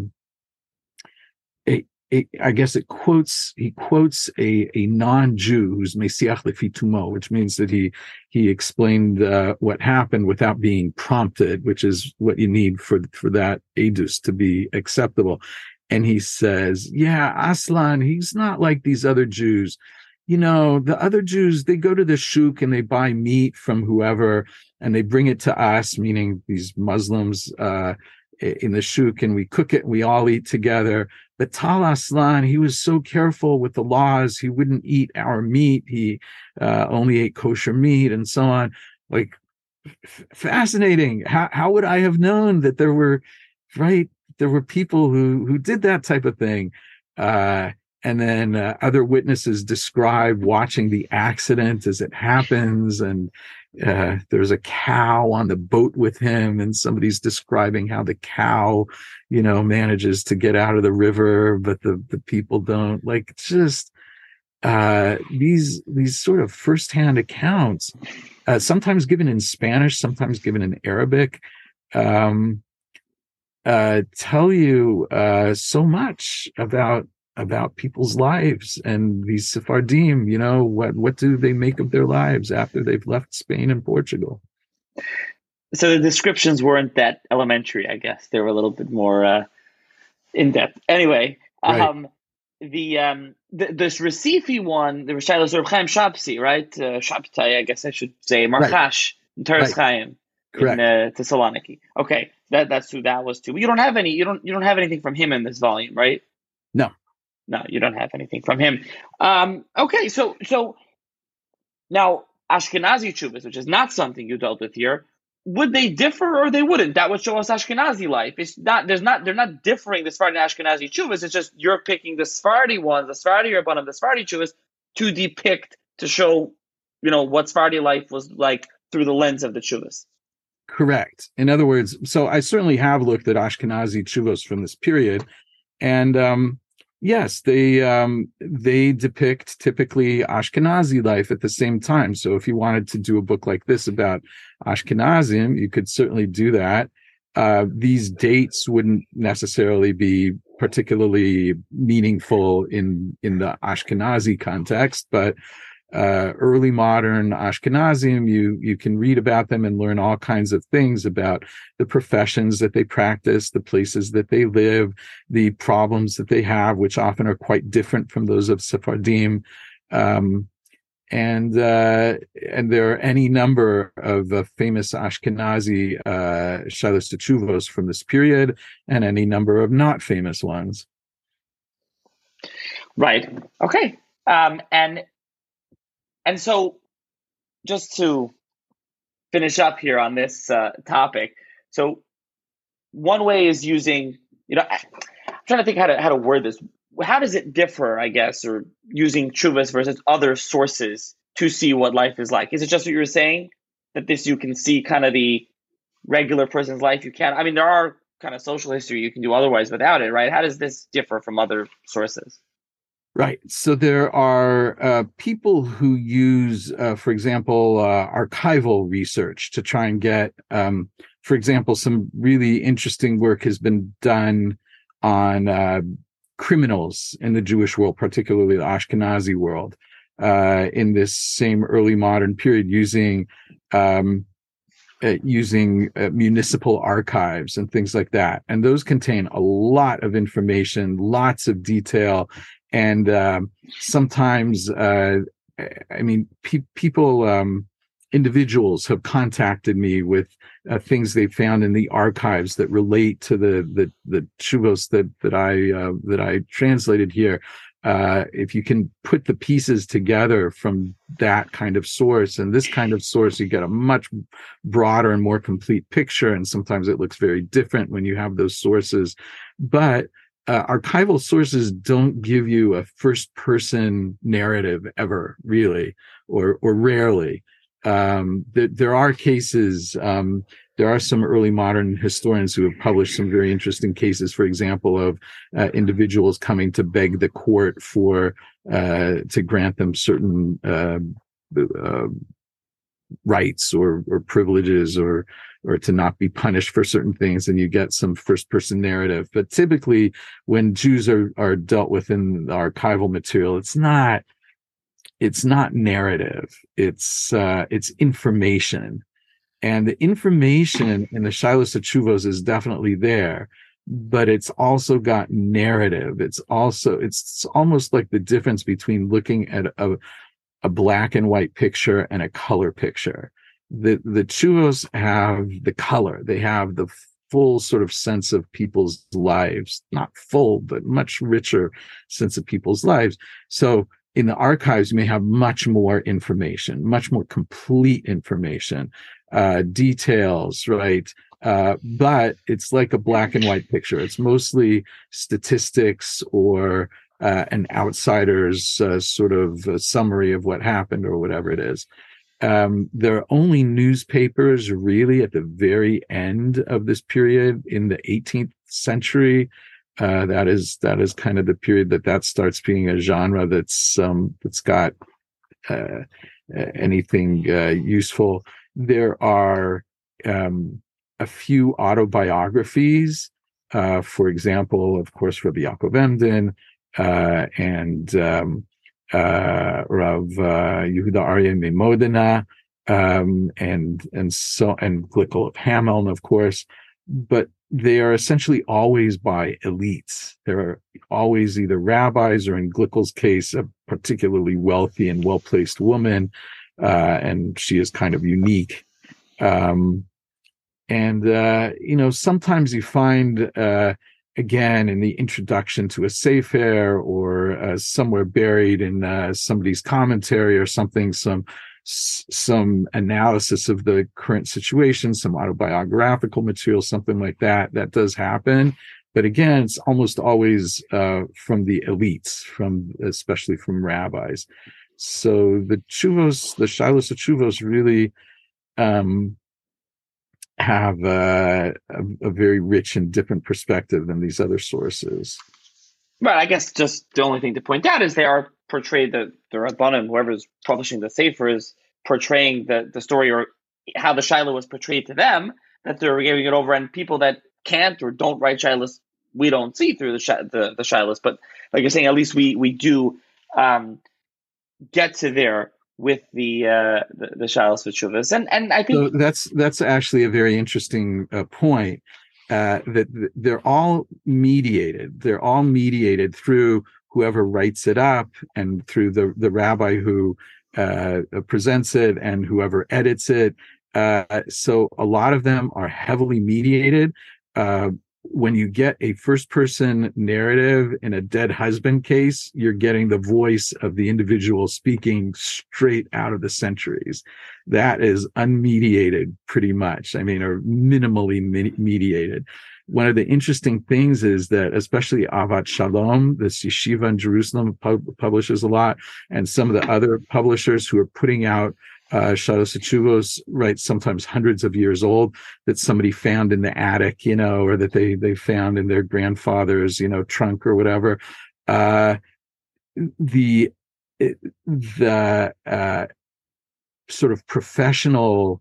I guess he quotes a non-Jew who's Mesiach Lefi Tumo, which means that he explained what happened without being prompted, which is what you need for that edus to be acceptable. And he says, yeah, Aslan, he's not like these other Jews. The other Jews, they go to the shuk and they buy meat from whoever and they bring it to us, meaning these Muslims in the shuk, and we cook it and we all eat together. But Tal Aslan, he was so careful with the laws. He wouldn't eat our meat. He only ate kosher meat and so on. Like, fascinating. How would I have known that there were people who did that type of thing? And then other witnesses describe watching the accident as it happens. And there's a cow on the boat with him, and somebody's describing how the cow, manages to get out of the river, but the people don't. Like, just these sort of firsthand accounts, sometimes given in Spanish, sometimes given in Arabic, tell you so much about people's lives. And these Sephardim, what do they make of their lives after they've left Spain and Portugal? So the descriptions weren't that elementary, I guess. They were a little bit more in-depth. Anyway, right. This Recife one, the Rishaylos Reb Chaim Shapsi, right? Shabtai, I guess I should say, Marchash, in Teres Chaim, in Thessaloniki. Okay, that's who that was too. But you don't have anything from him in this volume, right? No, you don't have anything from him. Okay, so now Ashkenazi tshuvas, which is not something you dealt with here, would they differ or they wouldn't? That would show us Ashkenazi life. It's not. They're not differing the Sephardi and Ashkenazi tshuvas. It's just you're picking the Sephardi ones, the Sephardi Rabbanim, the Sephardi tshuvas to depict, to show, what Sephardi life was like through the lens of the tshuvas. Correct. In other words, so I certainly have looked at Ashkenazi tshuvos from this period, and yes, they depict typically Ashkenazi life at the same time. So if you wanted to do a book like this about Ashkenazim, you could certainly do that. These dates wouldn't necessarily be particularly meaningful in the Ashkenazi context, but early modern Ashkenazim, you can read about them and learn all kinds of things about the professions that they practice, the places that they live, the problems that they have, which often are quite different from those of Sephardim. And there are any number of famous Ashkenazi Shilas Teshuvos from this period, and any number of not famous ones. Right. Okay. And so, just to finish up here on this topic, so one way is using, I'm trying to think how to word this. How does it differ, I guess, or using tshuvas versus other sources to see what life is like? Is it just what you were saying, that this you can see kind of the regular person's life? You can't. I mean, there are kind of social history you can do otherwise without it, right? How does this differ from other sources? Right. So there are people who use, for example, archival research to try and get, for example, some really interesting work has been done on criminals in the Jewish world, particularly the Ashkenazi world, in this same early modern period, using municipal archives and things like that. And those contain a lot of information, lots of detail. And sometimes, people, individuals have contacted me with things they found in the archives that relate to the tshuvos that I translated here. If you can put the pieces together from that kind of source and this kind of source, you get a much broader and more complete picture. And sometimes it looks very different when you have those sources, but archival sources don't give you a first-person narrative ever, really, or rarely. There are cases. There are some early modern historians who have published some very interesting cases, for example, of individuals coming to beg the court to grant them certain rights or privileges or to not be punished for certain things, and you get some first-person narrative. But typically, when Jews are dealt with in the archival material, it's not narrative. It's information, and the information in the Shilas Teshuvos is definitely there, but it's also got narrative. It's almost like the difference between looking at a black and white picture and a color picture. The tshuvos have the color. They have the full sort of sense of people's lives, not full, but much richer sense of people's lives. So in the archives, you may have much more information, much more complete information, details, right? But it's like a black and white picture. It's mostly statistics or an outsider's sort of summary of what happened or whatever it is. There are only newspapers really at the very end of this period in the 18th century. That is kind of the period that starts being a genre that's got anything useful. There are a few autobiographies. For example, of course, Rabbi Yaakov Emden and Rav Yehuda Aryeh Memodina, and Glickl of Hameln, of course, but they are essentially always by elites. There are always either rabbis or, in Glickel's case, a particularly wealthy and well-placed woman, and she is kind of unique. Sometimes you find again, in the introduction to a Sefer or somewhere buried in somebody's commentary or something, some some analysis of the current situation, some autobiographical material, something like that. That does happen. But again, it's almost always from the elites, especially from rabbis. So the Chuvos, the Shilohs of Chuvos really have a very rich and different perspective than these other sources. Right. I guess just the only thing to point out is they are portrayed, the Rabbanim, whoever's publishing the Sefer, is portraying the story, or how the Shiloh was portrayed to them, that they're giving it over, and people that can't or don't write Shilohs, we don't see through the Shilohs. But like you're saying, at least we do get to there with the Shilohs V'Tshuvos, and I think that's actually a very interesting point. That they're all mediated. They're all mediated through whoever writes it up, and through the rabbi who presents it, and whoever edits it. So a lot of them are heavily mediated. When you get a first-person narrative in a dead husband case, you're getting the voice of the individual speaking straight out of the centuries. That is unmediated, pretty much. I mean, or minimally mediated. One of the interesting things is that, especially Avat Shalom, this yeshiva in Jerusalem, publishes a lot, and some of the other publishers who are putting out Shilohs V'Tshuvos, right, sometimes hundreds of years old, that somebody found in the attic, or that they found in their grandfather's, trunk or whatever. The sort of professional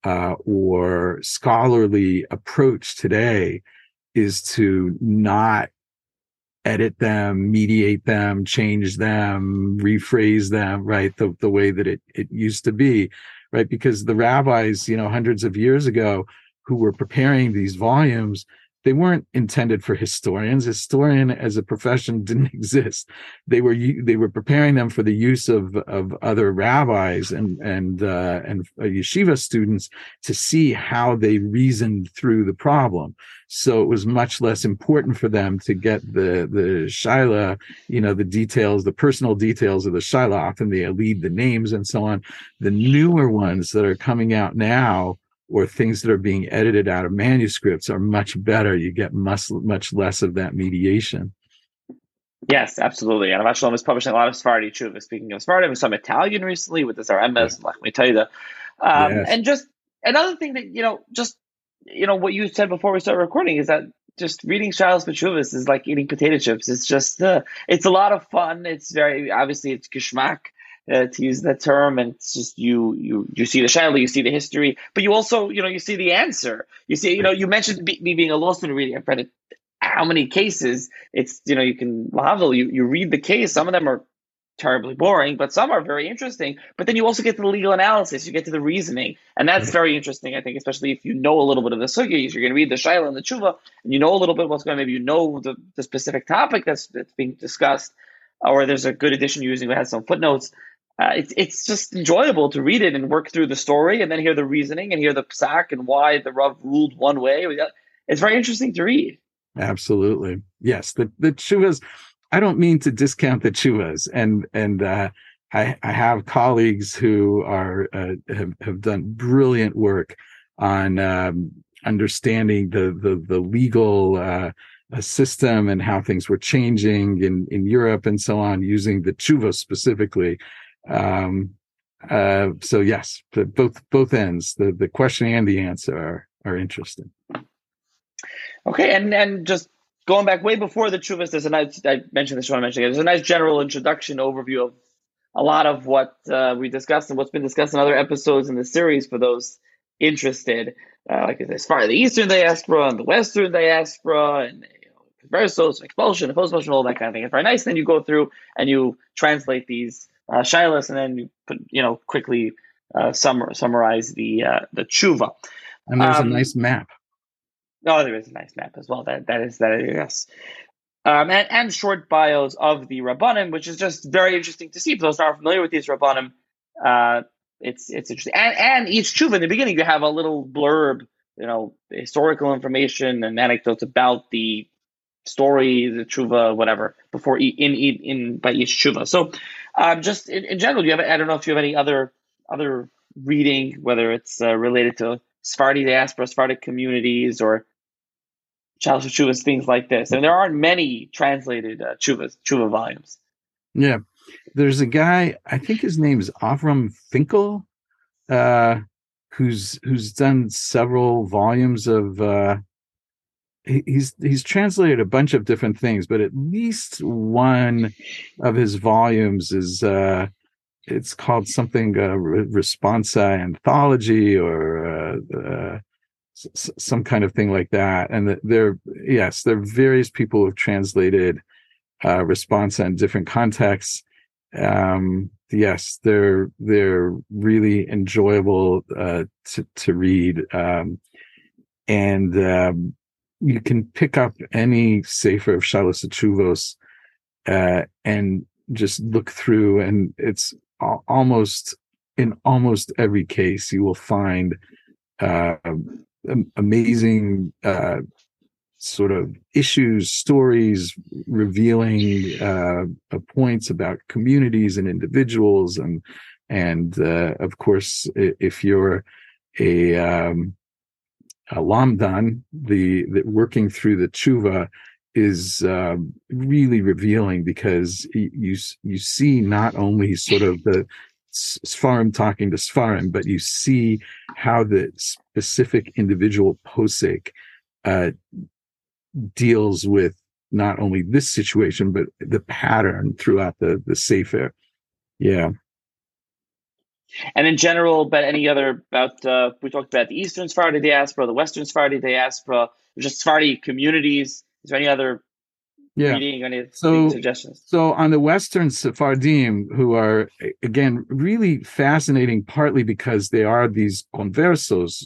or scholarly approach today is to not edit them, mediate them, change them, rephrase them, right? The way that it used to be, right? Because the rabbis, hundreds of years ago, who were preparing these volumes, they weren't intended for historians. Historian as a profession didn't exist. They were preparing them for the use of other rabbis and yeshiva students to see how they reasoned through the problem. So it was much less important for them to get the Shiloh, the details, the personal details of the Shiloh. Often they lead the names and so on. The newer ones that are coming out now, or things that are being edited out of manuscripts, are much better. You get much less of that mediation. Yes, absolutely. And Avat Shalom is publishing a lot of Sephardi Tshuva. Speaking of Sephardi, some Italian recently with the Zar Emes, Lachmi Taida. Yes. And just another thing that, what you said before we started recording is that just reading Shilohs V'Tshuvos is like eating potato chips. It's just, it's a lot of fun. It's obviously it's geschmack. To use that term, and it's just you see the Shiloh, you see the history, but you also you see the answer. You see, you mentioned me being a law student reading. I've read it, how many cases. It's you can you read the case. Some of them are terribly boring, but some are very interesting. But then you also get to the legal analysis, you get to the reasoning, and that's very interesting. I think, especially if you know a little bit of the sugya, you're going to read the Shiloh and the Tshuva, and you know a little bit what's going. Maybe the specific topic that's being discussed, or there's a good edition using that has some footnotes. It's just enjoyable to read it and work through the story, and then hear the reasoning and hear the psak and why the Rav ruled one way. It's very interesting to read. Absolutely, yes. The tshuvas. I don't mean to discount the tshuvas, and I have colleagues who have done brilliant work on understanding the legal system and how things were changing in Europe and so on, using the tshuva specifically. So yes, both ends, the question and the answer are interesting. Okay, and just going back way before the Tshuvas, I mentioned this, I want to mention it. There's a nice general introduction overview of a lot of what we discussed and what's been discussed in other episodes in the series for those interested. Like as far as the Eastern diaspora and the Western diaspora, and conversos, expulsion, post-expulsion, all that kind of thing. It's very nice. Then you go through and you translate these shilas, and then you put, quickly summarize the tshuva. And there's a nice map. Oh, there is a nice map as well. That is yes. And short bios of the Rabbanim, which is just very interesting to see. For those who aren't familiar with these Rabbanim, it's interesting. And each tshuva in the beginning, you have a little blurb, historical information and anecdotes about the story, the tshuva, whatever, before by each tshuva. So, just in general, I don't know if you have any other other reading, whether it's related to Sephardi diaspora, Sephardic communities, or Chalice of Chuvas, things like this. And there aren't many translated Chuva volumes. Yeah. There's a guy, I think his name is Avram Finkel, who's done several volumes of he's translated a bunch of different things, but at least one of his volumes is it's called something Responsa Anthology, or some kind of thing like that. And there are various people who have translated Responsa in different contexts. Yes, they're really enjoyable to read, and you can pick up any Sefer of Shalos Chuvos and just look through, and it's almost every case you will find amazing sort of issues, stories, revealing points about communities and individuals, and of course, if you're a lamdan, the working through the tshuva is really revealing, because you see not only sort of the Sfarim talking to Sfarim, but you see how the specific individual posek deals with not only this situation, but the pattern throughout the Sefer. Yeah. And in general, but any other we talked about the Eastern Sephardi diaspora, the Western Sephardi diaspora, just Sephardi communities. Is there any other reading, any suggestions? So on the Western Sephardim, who are, again, really fascinating, partly because they are these conversos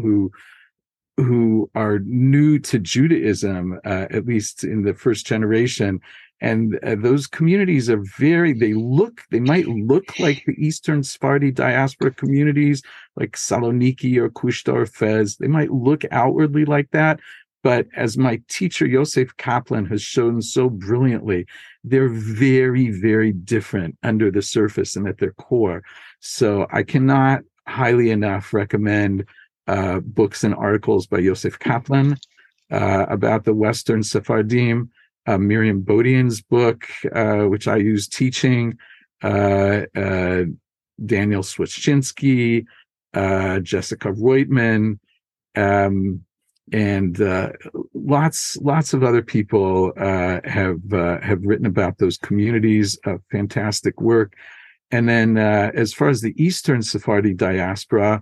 who are new to Judaism, at least in the first generation. And those communities are they might look like the Eastern Sephardi diaspora communities, like Saloniki or Kushta or Fez. They might look outwardly like that. But as my teacher, Yosef Kaplan, has shown so brilliantly, they're very, very different under the surface and at their core. So I cannot highly enough recommend books and articles by Yosef Kaplan about the Western Sephardim. Miriam Bodian's book, which I use teaching, Daniel Swetchinsky, Jessica Reutman, and lots of other people have written about those communities. Fantastic work. And then as far as the Eastern Sephardi diaspora,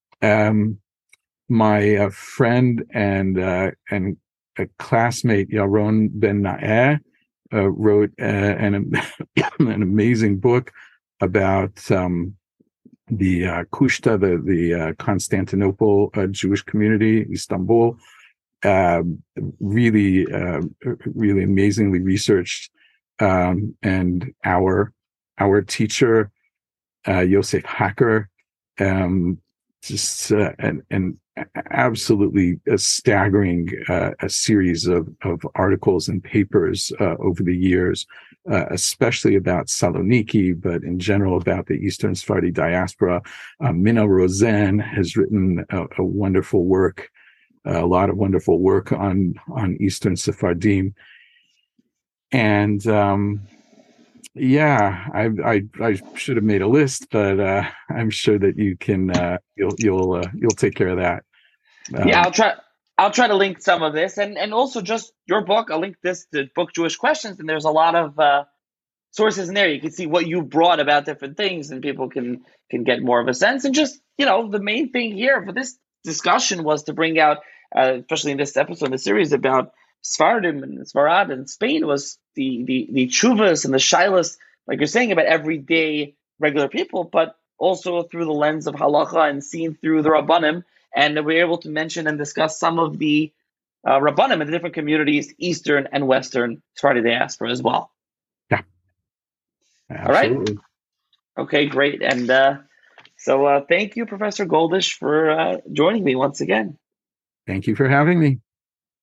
my friend and a classmate, Yaron Ben Naeh, wrote an amazing book about the Kushta, the Constantinople Jewish community, Istanbul. Really amazingly researched. And our teacher, Yosef Hacker, just an absolutely staggering a series of articles and papers over the years, especially about Saloniki, but in general about the Eastern Sephardi diaspora. Minna Rosen has written a wonderful work, a lot of wonderful work on Eastern Sephardim. And I should have made a list, but I'm sure that you can you'll take care of that. I'll try to link some of this, and also just your book. I'll link the book Jewish Questions, and there's a lot of sources in there. You can see what you brought about different things, and people can get more of a sense. And just, the main thing here for this discussion was to bring out, especially in this episode in the series about Sephardim and Sfarad and Spain, was the tshuvas and the shilas, like you're saying, about everyday regular people, but also through the lens of halacha and seen through the Rabbanim. And we're able to mention and discuss some of the Rabbanim in the different communities, Eastern and Western Sephardi diaspora as well. Yeah. Absolutely. All right. Okay, great. And so thank you, Professor Goldish, for joining me once again. Thank you for having me.